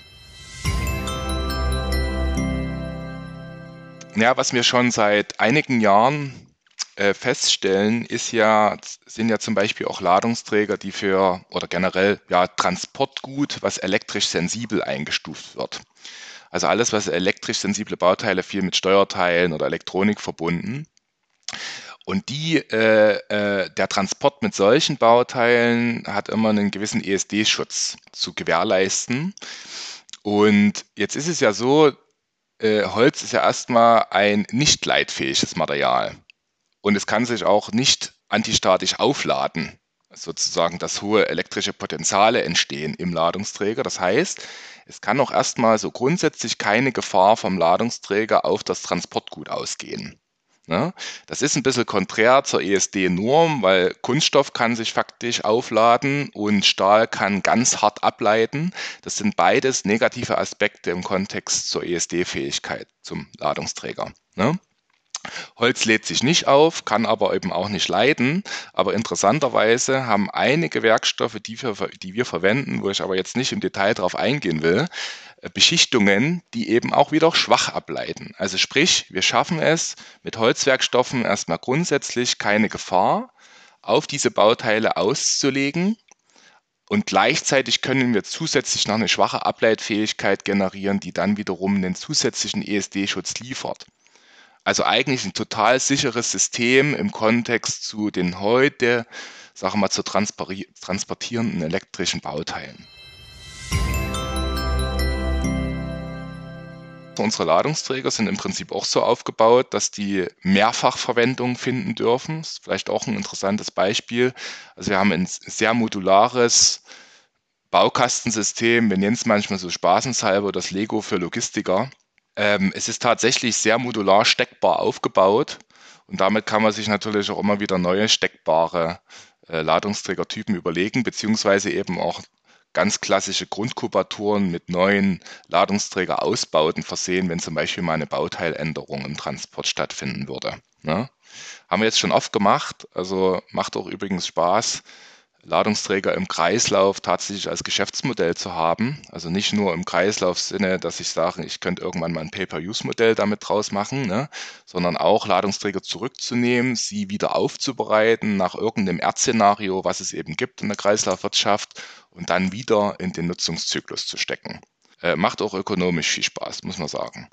Ja, was wir schon seit einigen Jahren äh, feststellen, ist ja, sind ja zum Beispiel auch Ladungsträger, die für oder generell ja Transportgut, was elektrisch sensibel eingestuft wird. Also alles, was elektrisch sensible Bauteile, viel mit Steuerteilen oder Elektronik verbunden. Und die, äh, äh, der Transport mit solchen Bauteilen hat immer einen gewissen E S D-Schutz zu gewährleisten. Und jetzt ist es ja so, äh, Holz ist ja erstmal ein nicht leitfähiges Material. Und es kann sich auch nicht antistatisch aufladen, sozusagen, dass hohe elektrische Potenziale entstehen im Ladungsträger. Das heißt, es kann auch erstmal so grundsätzlich keine Gefahr vom Ladungsträger auf das Transportgut ausgehen. Ne? Das ist ein bisschen konträr zur E S D-Norm, weil Kunststoff kann sich faktisch aufladen und Stahl kann ganz hart ableiten. Das sind beides negative Aspekte im Kontext zur E S D-Fähigkeit zum Ladungsträger. Ne? Holz lädt sich nicht auf, kann aber eben auch nicht leiten. Aber interessanterweise haben einige Werkstoffe, die wir, die wir verwenden, wo ich aber jetzt nicht im Detail drauf eingehen will, Beschichtungen, die eben auch wieder schwach ableiten. Also sprich, wir schaffen es mit Holzwerkstoffen erstmal grundsätzlich keine Gefahr auf diese Bauteile auszulegen. Und gleichzeitig können wir zusätzlich noch eine schwache Ableitfähigkeit generieren, die dann wiederum einen zusätzlichen E S D-Schutz liefert. Also eigentlich ein total sicheres System im Kontext zu den heute, sagen wir mal, zu transportierenden elektrischen Bauteilen. Unsere Ladungsträger sind im Prinzip auch so aufgebaut, dass die Mehrfachverwendung finden dürfen. Das ist vielleicht auch ein interessantes Beispiel. Also wir haben ein sehr modulares Baukastensystem. Wir nennen es manchmal so spaßenshalber das Lego für Logistiker. Ähm, es ist tatsächlich sehr modular steckbar aufgebaut und damit kann man sich natürlich auch immer wieder neue steckbare äh, Ladungsträgertypen überlegen, beziehungsweise eben auch ganz klassische Grundkubaturen mit neuen Ladungsträgerausbauten versehen, wenn zum Beispiel mal eine Bauteiländerung im Transport stattfinden würde. Ne? Haben wir jetzt schon oft gemacht, also macht auch übrigens Spaß, Ladungsträger im Kreislauf tatsächlich als Geschäftsmodell zu haben. Also nicht nur im Kreislaufsinne, dass ich sage, ich könnte irgendwann mal ein Pay-per-Use-Modell damit draus machen, ne? Sondern auch Ladungsträger zurückzunehmen, sie wieder aufzubereiten nach irgendeinem Erdszenario, was es eben gibt in der Kreislaufwirtschaft und dann wieder in den Nutzungszyklus zu stecken. Äh, macht auch ökonomisch viel Spaß, muss man sagen.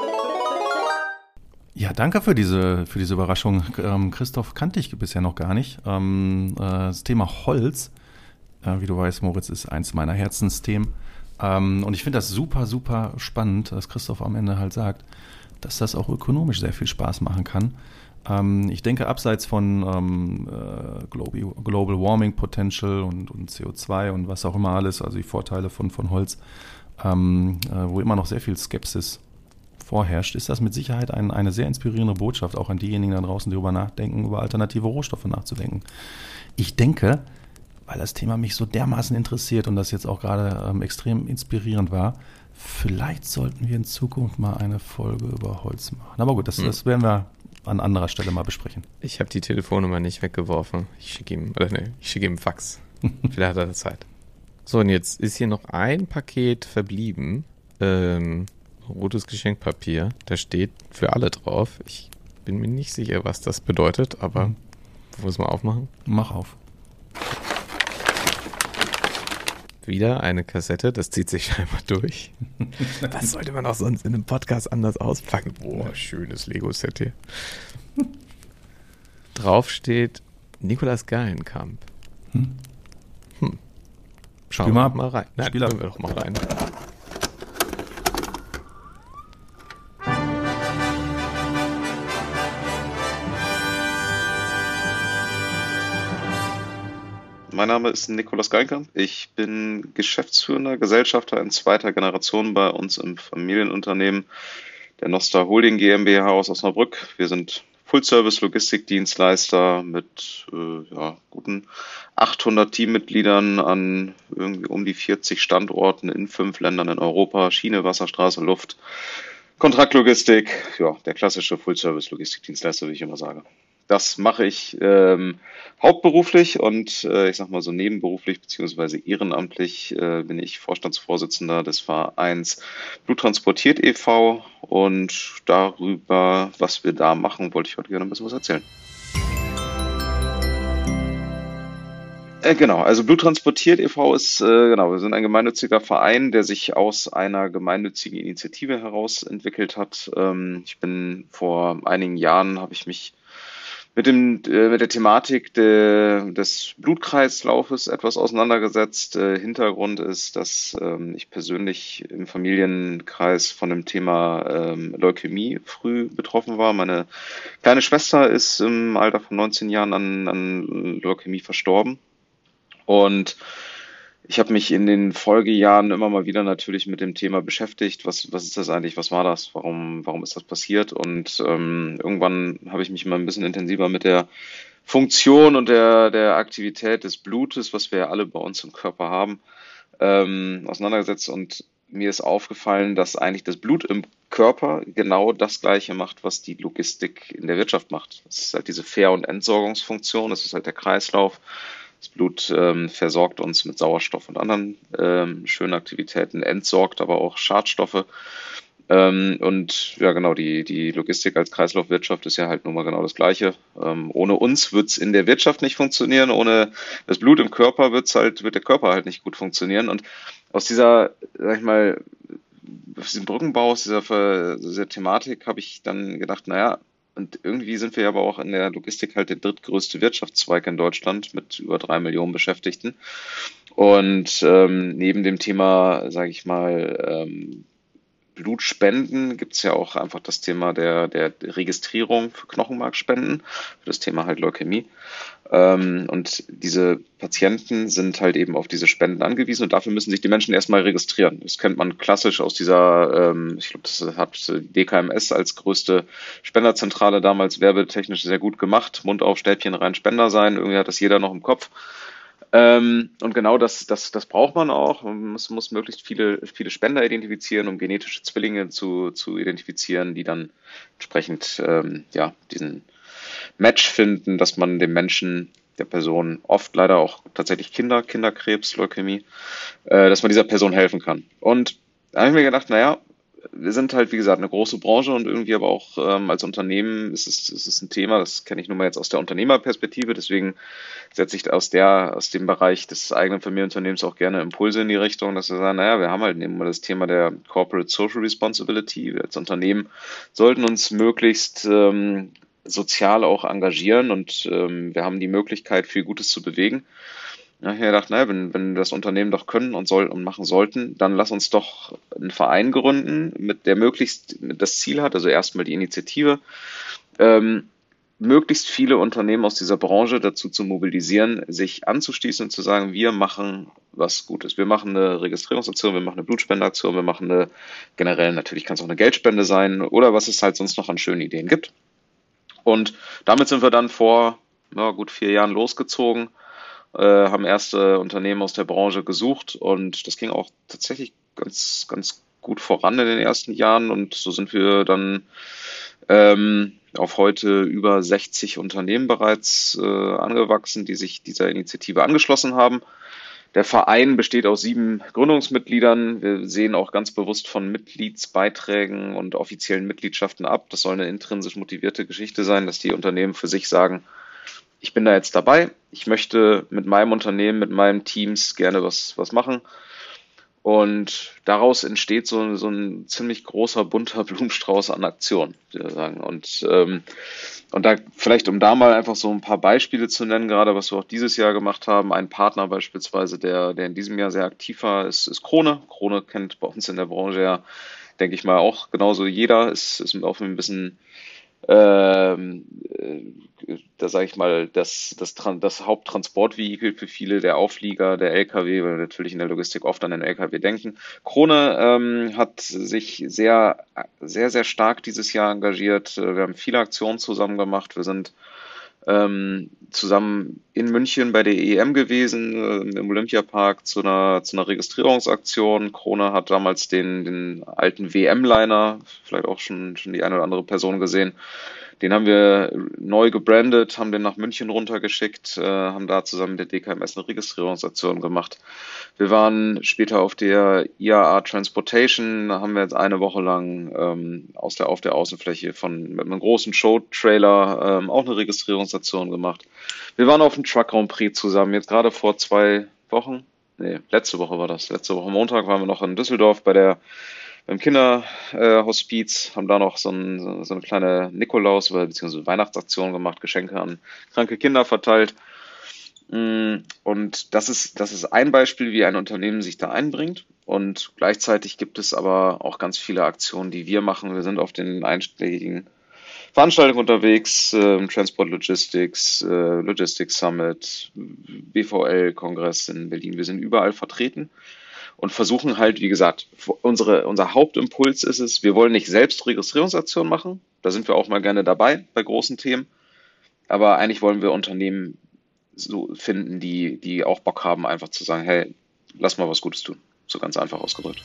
Ja, danke für diese, für diese Überraschung. Ähm, Christoph kannte ich bisher noch gar nicht. Ähm, äh, das Thema Holz, äh, wie du weißt, Moritz, ist eins meiner Herzensthemen. Ähm, und ich finde das super, super spannend, dass Christoph am Ende halt sagt, dass das auch ökonomisch sehr viel Spaß machen kann. Ähm, ich denke, abseits von ähm, äh, Global, Global Warming Potential und, und C O zwei und was auch immer alles, also die Vorteile von, von Holz, ähm, äh, wo immer noch sehr viel Skepsis vorherrscht, ist das mit Sicherheit ein, eine sehr inspirierende Botschaft, auch an diejenigen da draußen, die darüber nachdenken, über alternative Rohstoffe nachzudenken. Ich denke, weil das Thema mich so dermaßen interessiert und das jetzt auch gerade ähm, extrem inspirierend war, vielleicht sollten wir in Zukunft mal eine Folge über Holz machen. Aber gut, das, hm. das werden wir an anderer Stelle mal besprechen. Ich habe die Telefonnummer nicht weggeworfen. Ich schicke ihm, oder nee, ich schicke ihm Fax. Vielleicht hat er Zeit. So, und jetzt ist hier noch ein Paket verblieben. Ähm, rotes Geschenkpapier. Da steht für alle drauf. Ich bin mir nicht sicher, was das bedeutet, aber mhm. muss man aufmachen? Mach auf. Wieder eine Kassette, das zieht sich scheinbar durch. Was sollte man auch sonst in einem Podcast anders auspacken? Boah, schönes Lego-Set hier. Drauf steht Nikolaus Geilenkamp. Hm. Hm. Schauen Spiel wir mal, mal rein. Nein, Spiel ab. wir doch mal rein. Mein Name ist Nikolaus Geilenkamp. Ich bin geschäftsführender Gesellschafter in zweiter Generation bei uns im Familienunternehmen der Nostra Holding GmbH aus Osnabrück. Wir sind Full-Service-Logistikdienstleister mit äh, ja, guten achthundert Teammitgliedern an irgendwie um die vierzig Standorten in fünf Ländern in Europa, Schiene, Wasser, Straße, Luft, Kontraktlogistik, ja, der klassische Full-Service-Logistikdienstleister, wie ich immer sage. Das mache ich ähm, hauptberuflich und äh, ich sag mal so nebenberuflich beziehungsweise ehrenamtlich äh, bin ich Vorstandsvorsitzender des Vereins Blut transportiert e V und darüber, was wir da machen, wollte ich heute gerne ein bisschen was erzählen. Äh, genau, also Blut transportiert e V ist, äh, genau, wir sind ein gemeinnütziger Verein, der sich aus einer gemeinnützigen Initiative heraus entwickelt hat. Ähm, ich bin vor einigen Jahren, habe ich mich mit dem äh, mit der Thematik de, des Blutkreislaufes etwas auseinandergesetzt. Äh, Hintergrund ist, dass ähm, ich persönlich im Familienkreis von dem Thema ähm, Leukämie früh betroffen war. Meine kleine Schwester ist im Alter von neunzehn Jahren an, an Leukämie verstorben. Und ich habe mich in den Folgejahren immer mal wieder natürlich mit dem Thema beschäftigt. Was, was ist das eigentlich? Was war das? Warum, warum ist das passiert? Und ähm, irgendwann habe ich mich mal ein bisschen intensiver mit der Funktion und der, der Aktivität des Blutes, was wir ja alle bei uns im Körper haben, ähm, auseinandergesetzt. Und mir ist aufgefallen, dass eigentlich das Blut im Körper genau das Gleiche macht, was die Logistik in der Wirtschaft macht. Das ist halt diese Ver- und Entsorgungsfunktion. Das ist halt der Kreislauf. Das Blut ähm, versorgt uns mit Sauerstoff und anderen ähm, schönen Aktivitäten, entsorgt aber auch Schadstoffe. Ähm, und ja, genau, die, die Logistik als Kreislaufwirtschaft ist ja halt nun mal genau das Gleiche. Ähm, ohne uns wird es in der Wirtschaft nicht funktionieren, ohne das Blut im Körper wird's halt, wird der Körper halt nicht gut funktionieren. Und aus dieser, sag ich mal, aus diesem Brückenbau, aus dieser, dieser Thematik habe ich dann gedacht, naja, und irgendwie sind wir aber auch in der Logistik halt der drittgrößte Wirtschaftszweig in Deutschland mit über drei Millionen Beschäftigten. Und ähm, neben dem Thema, sage ich mal, ähm, Blutspenden gibt es ja auch einfach das Thema der, der Registrierung für Knochenmarkspenden, für das Thema halt Leukämie. Ähm, und diese Patienten sind halt eben auf diese Spenden angewiesen und dafür müssen sich die Menschen erstmal registrieren. Das kennt man klassisch aus dieser, ähm, ich glaube, das hat D K M S als größte Spenderzentrale damals werbetechnisch sehr gut gemacht. Mund auf, Stäbchen rein, Spender sein. Irgendwie hat das jeder noch im Kopf. Ähm, und genau das, das, das braucht man auch. Man muss, muss möglichst viele, viele Spender identifizieren, um genetische Zwillinge zu, zu identifizieren, die dann entsprechend ähm, ja, diesen Match finden, dass man dem Menschen, der Person, oft leider auch tatsächlich Kinder, Kinderkrebs, Leukämie, äh, dass man dieser Person helfen kann. Und da habe ich mir gedacht, naja, wir sind halt, wie gesagt, eine große Branche und irgendwie aber auch ähm, als Unternehmen ist es, ist es ein Thema, das kenne ich nun mal jetzt aus der Unternehmerperspektive, deswegen setze ich aus der, aus dem Bereich des eigenen Familienunternehmens auch gerne Impulse in die Richtung, dass wir sagen, naja, wir haben halt eben mal das Thema der Corporate Social Responsibility. Wir als Unternehmen sollten uns möglichst ähm, sozial auch engagieren und ähm, wir haben die Möglichkeit, viel Gutes zu bewegen. Ja, ich habe gedacht, naja, wenn, wenn das Unternehmen doch können und soll und machen sollten, dann lass uns doch einen Verein gründen, mit der möglichst das Ziel hat, also erstmal die Initiative, ähm, möglichst viele Unternehmen aus dieser Branche dazu zu mobilisieren, sich anzuschließen und zu sagen, wir machen was Gutes. Wir machen eine Registrierungsaktion, wir machen eine Blutspendeaktion, wir machen eine, generell natürlich kann es auch eine Geldspende sein oder was es halt sonst noch an schönen Ideen gibt. Und damit sind wir dann vor ja, gut vier Jahren losgezogen, äh, haben erste Unternehmen aus der Branche gesucht und das ging auch tatsächlich ganz, ganz gut voran in den ersten Jahren und so sind wir dann ähm, auf heute über sechzig Unternehmen bereits äh, angewachsen, die sich dieser Initiative angeschlossen haben. Der Verein besteht aus sieben Gründungsmitgliedern. Wir sehen auch ganz bewusst von Mitgliedsbeiträgen und offiziellen Mitgliedschaften ab. Das soll eine intrinsisch motivierte Geschichte sein, dass die Unternehmen für sich sagen, ich bin da jetzt dabei, ich möchte mit meinem Unternehmen, mit meinen Teams gerne was, was machen. Und daraus entsteht so, so ein ziemlich großer, bunter Blumenstrauß an Aktionen, würde ich sagen. Und, ähm, und da vielleicht, um da mal einfach so ein paar Beispiele zu nennen, gerade was wir auch dieses Jahr gemacht haben, ein Partner beispielsweise, der, der in diesem Jahr sehr aktiv war, ist, ist Krone. Krone kennt bei uns in der Branche ja, denke ich mal, auch genauso jeder, ist, ist auch ein bisschen ähm, äh, da sage ich mal, das, das, das Haupttransportvehikel für viele, der Auflieger, der L K W, weil wir natürlich in der Logistik oft an den L K W denken. Krone ähm, hat sich sehr, sehr, sehr stark dieses Jahr engagiert. Wir haben viele Aktionen zusammen gemacht. Wir sind ähm, zusammen in München bei der E M gewesen, äh, im Olympiapark zu einer, zu einer Registrierungsaktion. Krone hat damals den, den alten W M-Liner, vielleicht auch schon, schon die eine oder andere Person gesehen. Den haben wir neu gebrandet, haben den nach München runtergeschickt, äh, haben da zusammen mit der D K M S eine Registrierungsaktion gemacht. Wir waren später auf der I A A Transportation, da haben wir jetzt eine Woche lang ähm, aus der, auf der Außenfläche von mit einem großen Show-Trailer ähm, auch eine Registrierungsaktion gemacht. Wir waren auf dem Truck Grand Prix zusammen, jetzt gerade vor zwei Wochen, nee, letzte Woche war das, letzte Woche Montag waren wir noch in Düsseldorf bei der beim Kinderhospiz, äh, haben da noch so, ein, so eine kleine Nikolaus- oder beziehungsweise Weihnachtsaktion gemacht, Geschenke an kranke Kinder verteilt. Und das ist, das ist ein Beispiel, wie ein Unternehmen sich da einbringt. Und gleichzeitig gibt es aber auch ganz viele Aktionen, die wir machen. Wir sind auf den einschlägigen Veranstaltungen unterwegs, äh, Transport Logistics, äh, Logistics Summit, B V L-Kongress in Berlin. Wir sind überall vertreten. Und versuchen halt, wie gesagt, unsere, unser Hauptimpuls ist es, wir wollen nicht selbst Registrierungsaktionen machen, da sind wir auch mal gerne dabei bei großen Themen, aber eigentlich wollen wir Unternehmen so finden, die, die auch Bock haben, einfach zu sagen, hey, lass mal was Gutes tun, so ganz einfach ausgedrückt.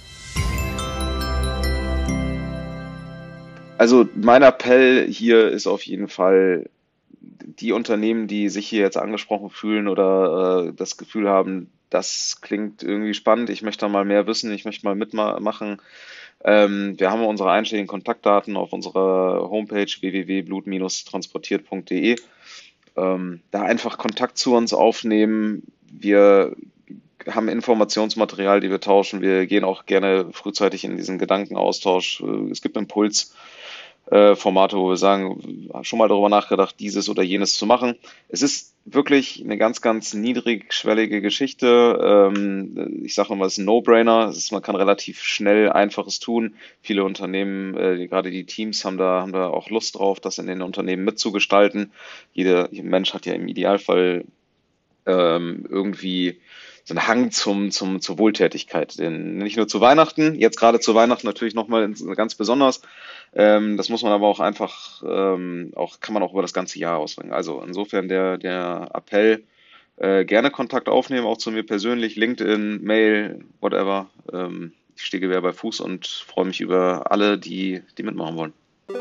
Also mein Appell hier ist auf jeden Fall, die Unternehmen, die sich hier jetzt angesprochen fühlen oder äh, das Gefühl haben, das klingt irgendwie spannend, ich möchte da mal mehr wissen, ich möchte mal mitmachen. Ähm, wir haben unsere einschlägigen Kontaktdaten auf unserer Homepage w w w punkt blut transportiert punkt d e. Ähm, da einfach Kontakt zu uns aufnehmen. Wir haben Informationsmaterial, die wir tauschen. Wir gehen auch gerne frühzeitig in diesen Gedankenaustausch. Es gibt Impuls. Formate, wo wir sagen, schon mal darüber nachgedacht, dieses oder jenes zu machen. Es ist wirklich eine ganz, ganz niedrigschwellige Geschichte. Ich sage immer, es ist ein No-Brainer. Es ist, man kann relativ schnell Einfaches tun. Viele Unternehmen, gerade die Teams, haben da, haben da auch Lust drauf, das in den Unternehmen mitzugestalten. Jeder Mensch hat ja im Idealfall ähm, irgendwie so einen Hang zum, zum, zur Wohltätigkeit. Denn nicht nur zu Weihnachten, jetzt gerade zu Weihnachten natürlich nochmal ganz besonders. Ähm, das muss man aber auch einfach, ähm, auch kann man auch über das ganze Jahr ausbringen. Also insofern der, der Appell, äh, gerne Kontakt aufnehmen, auch zu mir persönlich, LinkedIn, Mail, whatever. Ähm, ich stehe Gewehr bei Fuß und freue mich über alle, die, die mitmachen wollen.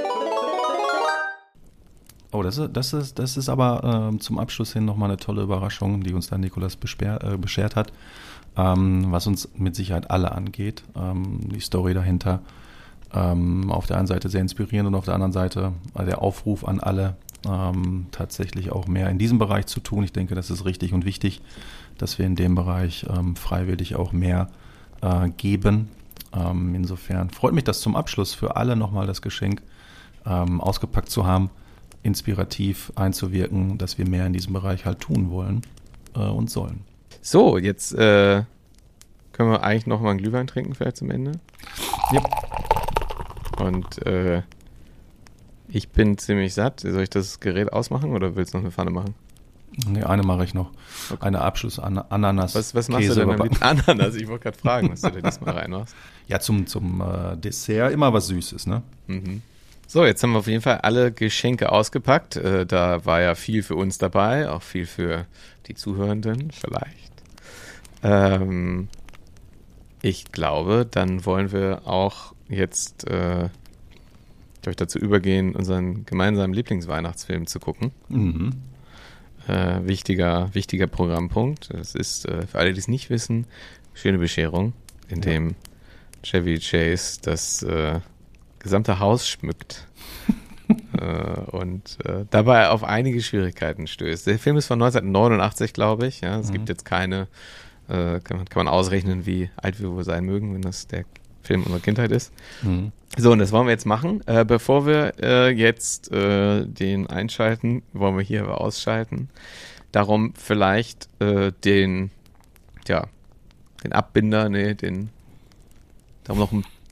Oh, das ist, das ist, das ist aber ähm, zum Abschluss hin nochmal eine tolle Überraschung, die uns dann Nikolas besper, äh, beschert hat, ähm, was uns mit Sicherheit alle angeht. Ähm, die Story dahinter. Ähm, auf der einen Seite sehr inspirierend und auf der anderen Seite äh, der Aufruf an alle, ähm, tatsächlich auch mehr in diesem Bereich zu tun. Ich denke, das ist richtig und wichtig, dass wir in dem Bereich ähm, freiwillig auch mehr äh, geben. Ähm, insofern freut mich das zum Abschluss für alle nochmal das Geschenk ähm, ausgepackt zu haben, inspirativ einzuwirken, dass wir mehr in diesem Bereich halt tun wollen äh, und sollen. So, jetzt äh, können wir eigentlich noch mal einen Glühwein trinken vielleicht zum Ende. Ja. Und äh, ich bin ziemlich satt. Soll ich das Gerät ausmachen oder willst du noch eine Pfanne machen? Nee, eine mache ich noch. Okay. Eine Abschluss-Ananas. Was, was machst Käse du denn am liebsten? Ananas, ich wollte gerade fragen, was du denn diesmal reinmachst. Ja, zum, zum äh, Dessert immer was Süßes, ne? Mhm. So, jetzt haben wir auf jeden Fall alle Geschenke ausgepackt. Äh, da war ja viel für uns dabei, auch viel für die Zuhörenden vielleicht. Ähm, ich glaube, dann wollen wir auch jetzt äh, euch dazu übergehen, unseren gemeinsamen Lieblingsweihnachtsfilm zu gucken. Mhm. Äh, wichtiger, wichtiger Programmpunkt. Es ist, äh, für alle, die es nicht wissen, Schöne Bescherung, in ja. dem Chevy Chase das äh, gesamte Haus schmückt äh, und äh, dabei auf einige Schwierigkeiten stößt. Der Film ist von neunzehnhundertneunundachtzig, glaube ich. Ja, es mhm. gibt jetzt keine, äh, kann, man, kann man ausrechnen, wie alt wir wohl sein mögen, wenn das der Film unserer Kindheit ist. Mhm. So, und das wollen wir jetzt machen. Äh, bevor wir äh, jetzt äh, den einschalten, wollen wir hier aber ausschalten. Darum vielleicht äh, den, ja, den Abbinder, nee, den, darum noch ein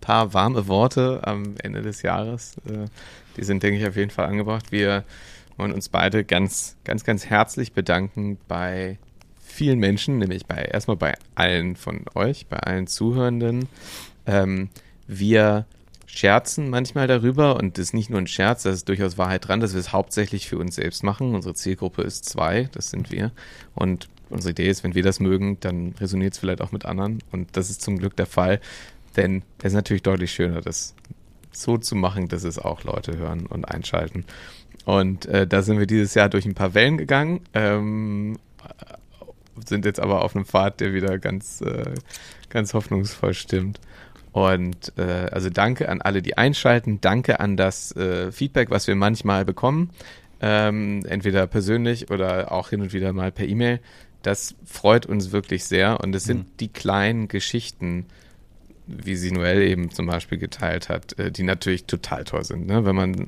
paar warme Worte am Ende des Jahres. Äh, die sind, denke ich, auf jeden Fall angebracht. Wir wollen uns beide ganz, ganz, ganz herzlich bedanken bei vielen Menschen, nämlich bei erstmal bei allen von euch, bei allen Zuhörenden. Ähm, wir scherzen manchmal darüber und das ist nicht nur ein Scherz, da ist durchaus Wahrheit dran, dass wir es hauptsächlich für uns selbst machen. Unsere Zielgruppe ist zwei, das sind wir. Und unsere Idee ist, wenn wir das mögen, dann resoniert es vielleicht auch mit anderen. Und das ist zum Glück der Fall, denn es ist natürlich deutlich schöner, das so zu machen, dass es auch Leute hören und einschalten. Und äh, da sind wir dieses Jahr durch ein paar Wellen gegangen, ähm, sind jetzt aber auf einem Pfad, der wieder ganz, äh, ganz hoffnungsvoll stimmt. Und äh, also danke an alle, die einschalten, danke an das äh, Feedback, was wir manchmal bekommen, ähm, entweder persönlich oder auch hin und wieder mal per E-Mail. Das freut uns wirklich sehr und es sind mhm. die kleinen Geschichten, wie sie Noel eben zum Beispiel geteilt hat, äh, die natürlich total toll sind, ne? Wenn man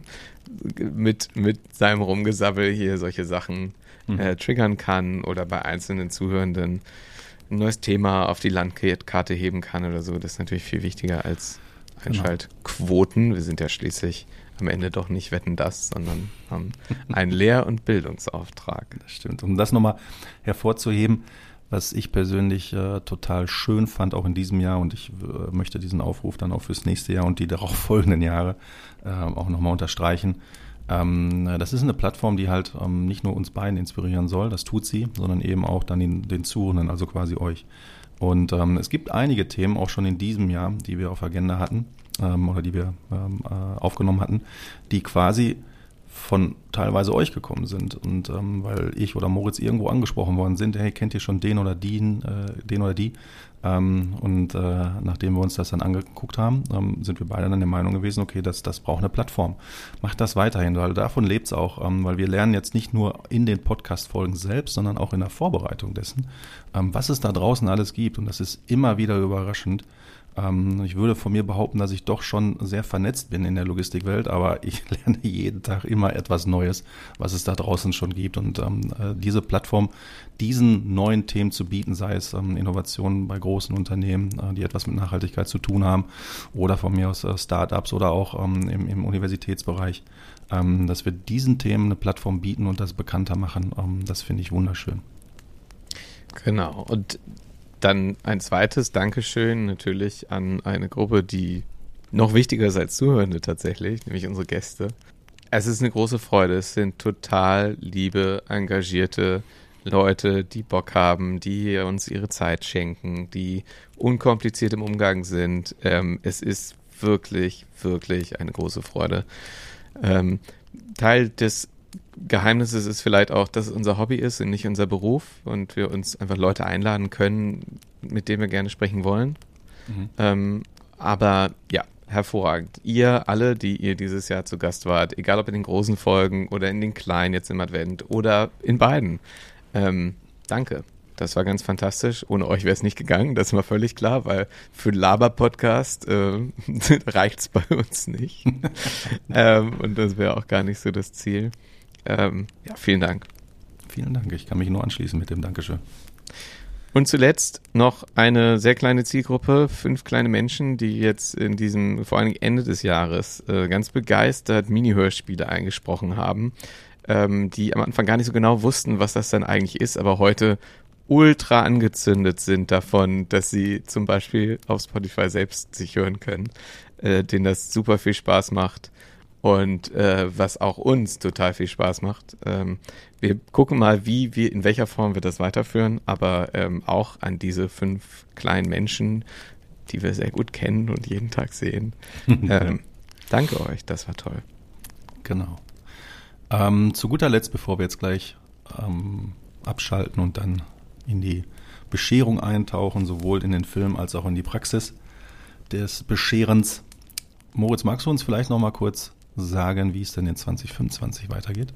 mit, mit seinem Rumgesabbel hier solche Sachen mhm. äh, triggern kann oder bei einzelnen Zuhörenden ein neues Thema auf die Landkarte heben kann oder so, das ist natürlich viel wichtiger als Einschaltquoten. Wir sind ja schließlich am Ende doch nicht Wetten, das, sondern haben einen Lehr- und Bildungsauftrag. Das stimmt. Um das nochmal hervorzuheben, was ich persönlich äh, total schön fand, auch in diesem Jahr, und ich äh, möchte diesen Aufruf dann auch fürs nächste Jahr und die darauf folgenden Jahre äh, auch nochmal unterstreichen. Ähm, das ist eine Plattform, die halt ähm, nicht nur uns beiden inspirieren soll, das tut sie, sondern eben auch dann den, den Zuhörenden, also quasi euch. Und ähm, es gibt einige Themen auch schon in diesem Jahr, die wir auf Agenda hatten ähm, oder die wir ähm, äh, aufgenommen hatten, die quasi von teilweise euch gekommen sind. Und ähm, weil ich oder Moritz irgendwo angesprochen worden sind, hey, kennt ihr schon den oder den, äh, den oder die? Ähm, und äh, nachdem wir uns das dann angeguckt haben, ähm, sind wir beide dann der Meinung gewesen, okay, das, das braucht eine Plattform. Macht das weiterhin, weil davon lebt es auch, ähm, weil wir lernen jetzt nicht nur in den Podcast-Folgen selbst, sondern auch in der Vorbereitung dessen, ähm, was es da draußen alles gibt. Und das ist immer wieder überraschend. Ähm, ich würde von mir behaupten, dass ich doch schon sehr vernetzt bin in der Logistikwelt, aber ich lerne jeden Tag immer etwas Neues, was es da draußen schon gibt. Und ähm, diese Plattform, diesen neuen Themen zu bieten, sei es ähm, Innovationen bei großen Unternehmen, äh, die etwas mit Nachhaltigkeit zu tun haben, oder von mir aus äh, Startups oder auch ähm, im, im Universitätsbereich, ähm, dass wir diesen Themen eine Plattform bieten und das bekannter machen, ähm, das finde ich wunderschön. Genau. Und dann ein zweites Dankeschön natürlich an eine Gruppe, die noch wichtiger ist als Zuhörende tatsächlich, nämlich unsere Gäste. Es ist eine große Freude. Es sind total liebe, engagierte Leute, die Bock haben, die uns ihre Zeit schenken, die unkompliziert im Umgang sind. Ähm, es ist wirklich, wirklich eine große Freude. Ähm, Teil des Geheimnis ist es vielleicht auch, dass es unser Hobby ist und nicht unser Beruf und wir uns einfach Leute einladen können, mit denen wir gerne sprechen wollen. Mhm. Ähm, aber ja, hervorragend. Ihr alle, die ihr dieses Jahr zu Gast wart, egal ob in den großen Folgen oder in den kleinen jetzt im Advent oder in beiden, ähm, danke. Das war ganz fantastisch. Ohne euch wäre es nicht gegangen, das ist mal völlig klar, weil für einen Laber-Podcast äh, reicht es bei uns nicht. ähm, und das wäre auch gar nicht so das Ziel. Ähm, ja, vielen Dank. Vielen Dank, ich kann mich nur anschließen mit dem Dankeschön. Und zuletzt noch eine sehr kleine Zielgruppe, fünf kleine Menschen, die jetzt in diesem, vor allem Ende des Jahres, äh, ganz begeistert Mini-Hörspiele eingesprochen haben, ähm, die am Anfang gar nicht so genau wussten, was das dann eigentlich ist, aber heute ultra angezündet sind davon, dass sie zum Beispiel auf Spotify selbst sich hören können, äh, denen das super viel Spaß macht. Und äh, was auch uns total viel Spaß macht. Ähm, wir gucken mal, wie wir, in welcher Form wir das weiterführen, aber ähm, auch an diese fünf kleinen Menschen, die wir sehr gut kennen und jeden Tag sehen. ähm, danke euch, das war toll. Genau. Ähm, zu guter Letzt, bevor wir jetzt gleich ähm, abschalten und dann in die Bescherung eintauchen, sowohl in den Film als auch in die Praxis des Bescherens. Moritz, magst du uns vielleicht noch mal kurz sagen, wie es denn in zwanzig fünfundzwanzig weitergeht?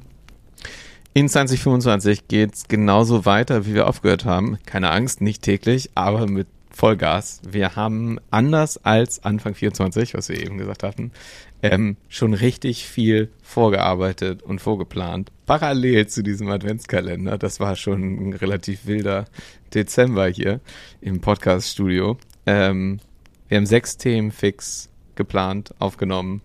In zwanzig fünfundzwanzig geht es genauso weiter, wie wir aufgehört haben. Keine Angst, nicht täglich, aber mit Vollgas. Wir haben anders als Anfang vierundzwanzig, was wir eben gesagt hatten, ähm, schon richtig viel vorgearbeitet und vorgeplant. Parallel zu diesem Adventskalender. Das war schon ein relativ wilder Dezember hier im Podcast-Studio. Ähm, Wir haben sechs Themen fix geplant, aufgenommen.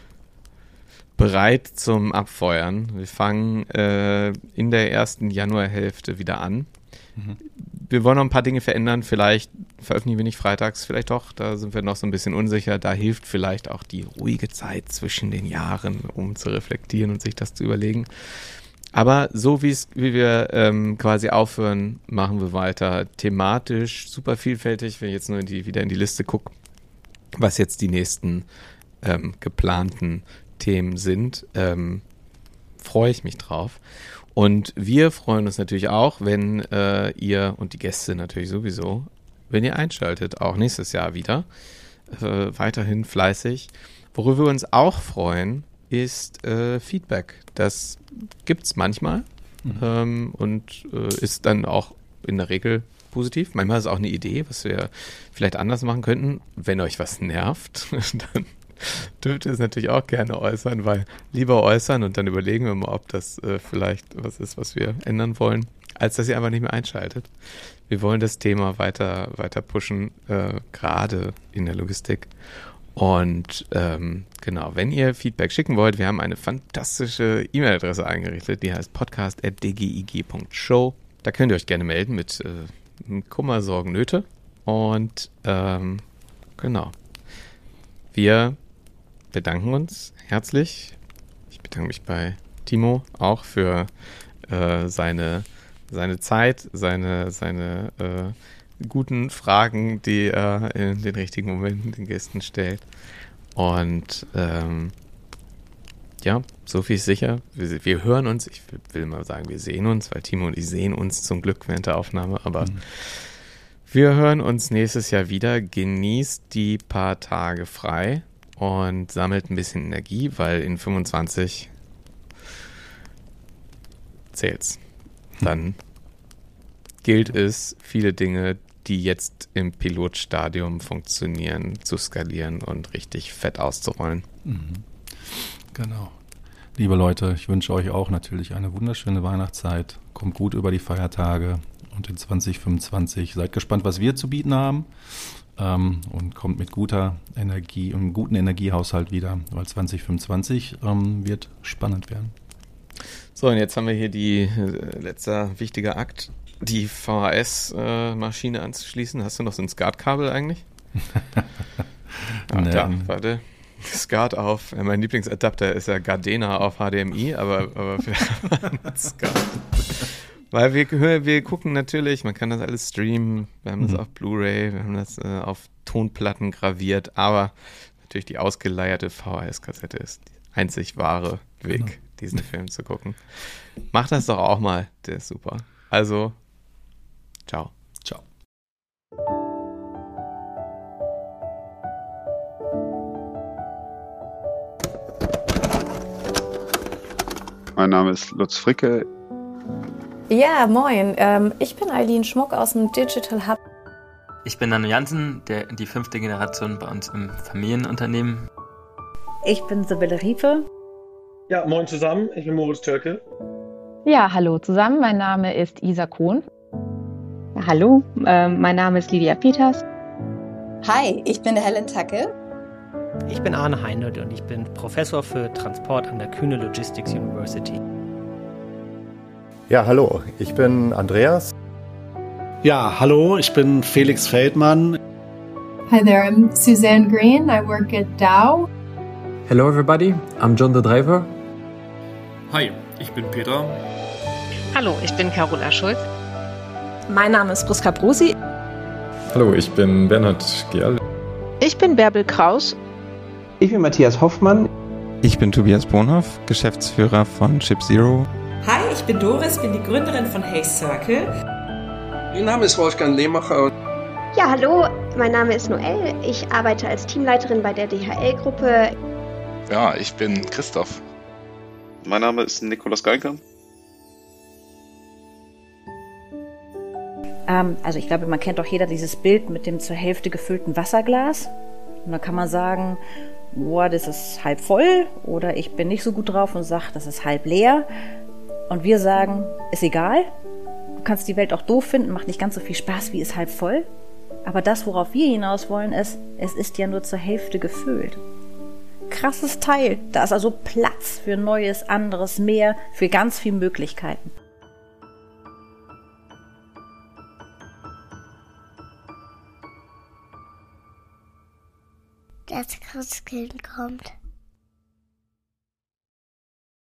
Bereit zum Abfeuern. Wir fangen äh, in der ersten Januarhälfte wieder an. Mhm. Wir wollen noch ein paar Dinge verändern. Vielleicht veröffentlichen wir nicht freitags, vielleicht doch. Da sind wir noch so ein bisschen unsicher. Da hilft vielleicht auch die ruhige Zeit zwischen den Jahren, um zu reflektieren und sich das zu überlegen. Aber so wie es, wie wir ähm, quasi aufhören, machen wir weiter. Thematisch super vielfältig. Wenn ich jetzt nur in die, wieder in die Liste gucke, was jetzt die nächsten ähm, geplanten Themen sind, ähm, freue ich mich drauf. Und wir freuen uns natürlich auch, wenn äh, ihr und die Gäste natürlich sowieso, wenn ihr einschaltet, auch nächstes Jahr wieder, äh, weiterhin fleißig. Worüber wir uns auch freuen, ist äh, Feedback. Das gibt's manchmal mhm. ähm, und äh, ist dann auch in der Regel positiv. Manchmal ist es auch eine Idee, was wir vielleicht anders machen könnten. Wenn euch was nervt, dann dürft ihr es natürlich auch gerne äußern, weil lieber äußern und dann überlegen wir mal, ob das äh, vielleicht was ist, was wir ändern wollen, als dass ihr einfach nicht mehr einschaltet. Wir wollen das Thema weiter, weiter pushen, äh, gerade in der Logistik. Und ähm, genau, wenn ihr Feedback schicken wollt, wir haben eine fantastische E-Mail-Adresse eingerichtet, die heißt podcast at d g i g punkt show. Da könnt ihr euch gerne melden mit äh, Kummer, Sorgen, Nöte. Und ähm, genau, wir bedanken uns herzlich. Ich bedanke mich bei Timo auch für äh, seine, seine Zeit, seine, seine äh, guten Fragen, die er in den richtigen Momenten den Gästen stellt. Und ähm, ja, so viel ist sicher. Wir, wir hören uns, ich will mal sagen, wir sehen uns, weil Timo und ich sehen uns zum Glück während der Aufnahme, aber mhm. wir hören uns nächstes Jahr wieder. Genießt die paar Tage frei und sammelt ein bisschen Energie, weil in fünfundzwanzig zählt's. Dann gilt es, viele Dinge, die jetzt im Pilotstadium funktionieren, zu skalieren und richtig fett auszurollen. Mhm. Genau. Liebe Leute, ich wünsche euch auch natürlich eine wunderschöne Weihnachtszeit. Kommt gut über die Feiertage und in zwanzig fünfundzwanzig seid gespannt, was wir zu bieten haben. Ähm, und kommt mit guter Energie und einem guten Energiehaushalt wieder, weil zwanzig fünfundzwanzig ähm, wird spannend werden. So, und jetzt haben wir hier die äh, letzter wichtiger Akt, die V H S-Maschine äh, anzuschließen. Hast du noch so ein SCART-Kabel eigentlich? ah, nee. Da, warte. SCART auf, äh, mein Lieblingsadapter ist ja Gardena auf H D M I, aber, aber für SCART. Weil wir, wir gucken natürlich, man kann das alles streamen, wir haben mhm. das auf Blu-ray, wir haben das äh, auf Tonplatten graviert, aber natürlich die ausgeleierte V H S-Kassette ist der einzig wahre Weg, genau. diesen Film zu gucken. Macht das doch auch mal, der ist super. Also, ciao. Ciao. Mein Name ist Lutz Fricke. Ja, moin. Ähm, ich bin Eileen Schmuck aus dem Digital Hub. Ich bin Nano Jansen, der, die fünfte Generation bei uns im Familienunternehmen. Ich bin Sibylle Riepe. Ja, moin zusammen. Ich bin Moritz Türke. Ja, hallo zusammen. Mein Name ist Isa Kohn. Ja, hallo, äh, mein Name ist Lydia Peters. Hi, ich bin Helen Tacke. Ich bin Arne Heinert und ich bin Professor für Transport an der Kühne Logistics University. Ja, hallo, ich bin Andreas. Ja, hallo, ich bin Felix Feldmann. Hi there, I'm Suzanne Green. I work at Dow. Hello everybody, I'm John the Driver. Hi, ich bin Peter. Hallo, ich bin Carola Schulz. Mein Name ist Priska Brosi. Hallo, ich bin Bernhard Gerl. Ich bin Bärbel Kraus. Ich bin Matthias Hoffmann. Ich bin Tobias Bonhoff, Geschäftsführer von Ship Zero. Hi, ich bin Doris, bin die Gründerin von Hey Circle. Mein Name ist Wolfgang Lehmacher. Ja, hallo, mein Name ist Noelle. Ich arbeite als Teamleiterin bei der D H L-Gruppe. Ja, ich bin Christoph. Mein Name ist Nikolaus Geiger. Ähm, also ich glaube, man kennt doch jeder dieses Bild mit dem zur Hälfte gefüllten Wasserglas. Und da kann man sagen, boah, das ist halb voll oder ich bin nicht so gut drauf und sage, das ist halb leer. Und wir sagen, ist egal, du kannst die Welt auch doof finden, macht nicht ganz so viel Spaß wie ist halb voll. Aber das, worauf wir hinaus wollen, ist, es ist ja nur zur Hälfte gefüllt. Krasses Teil. Da ist also Platz für Neues, anderes, mehr, für ganz viele Möglichkeiten. Das Christkind kommt.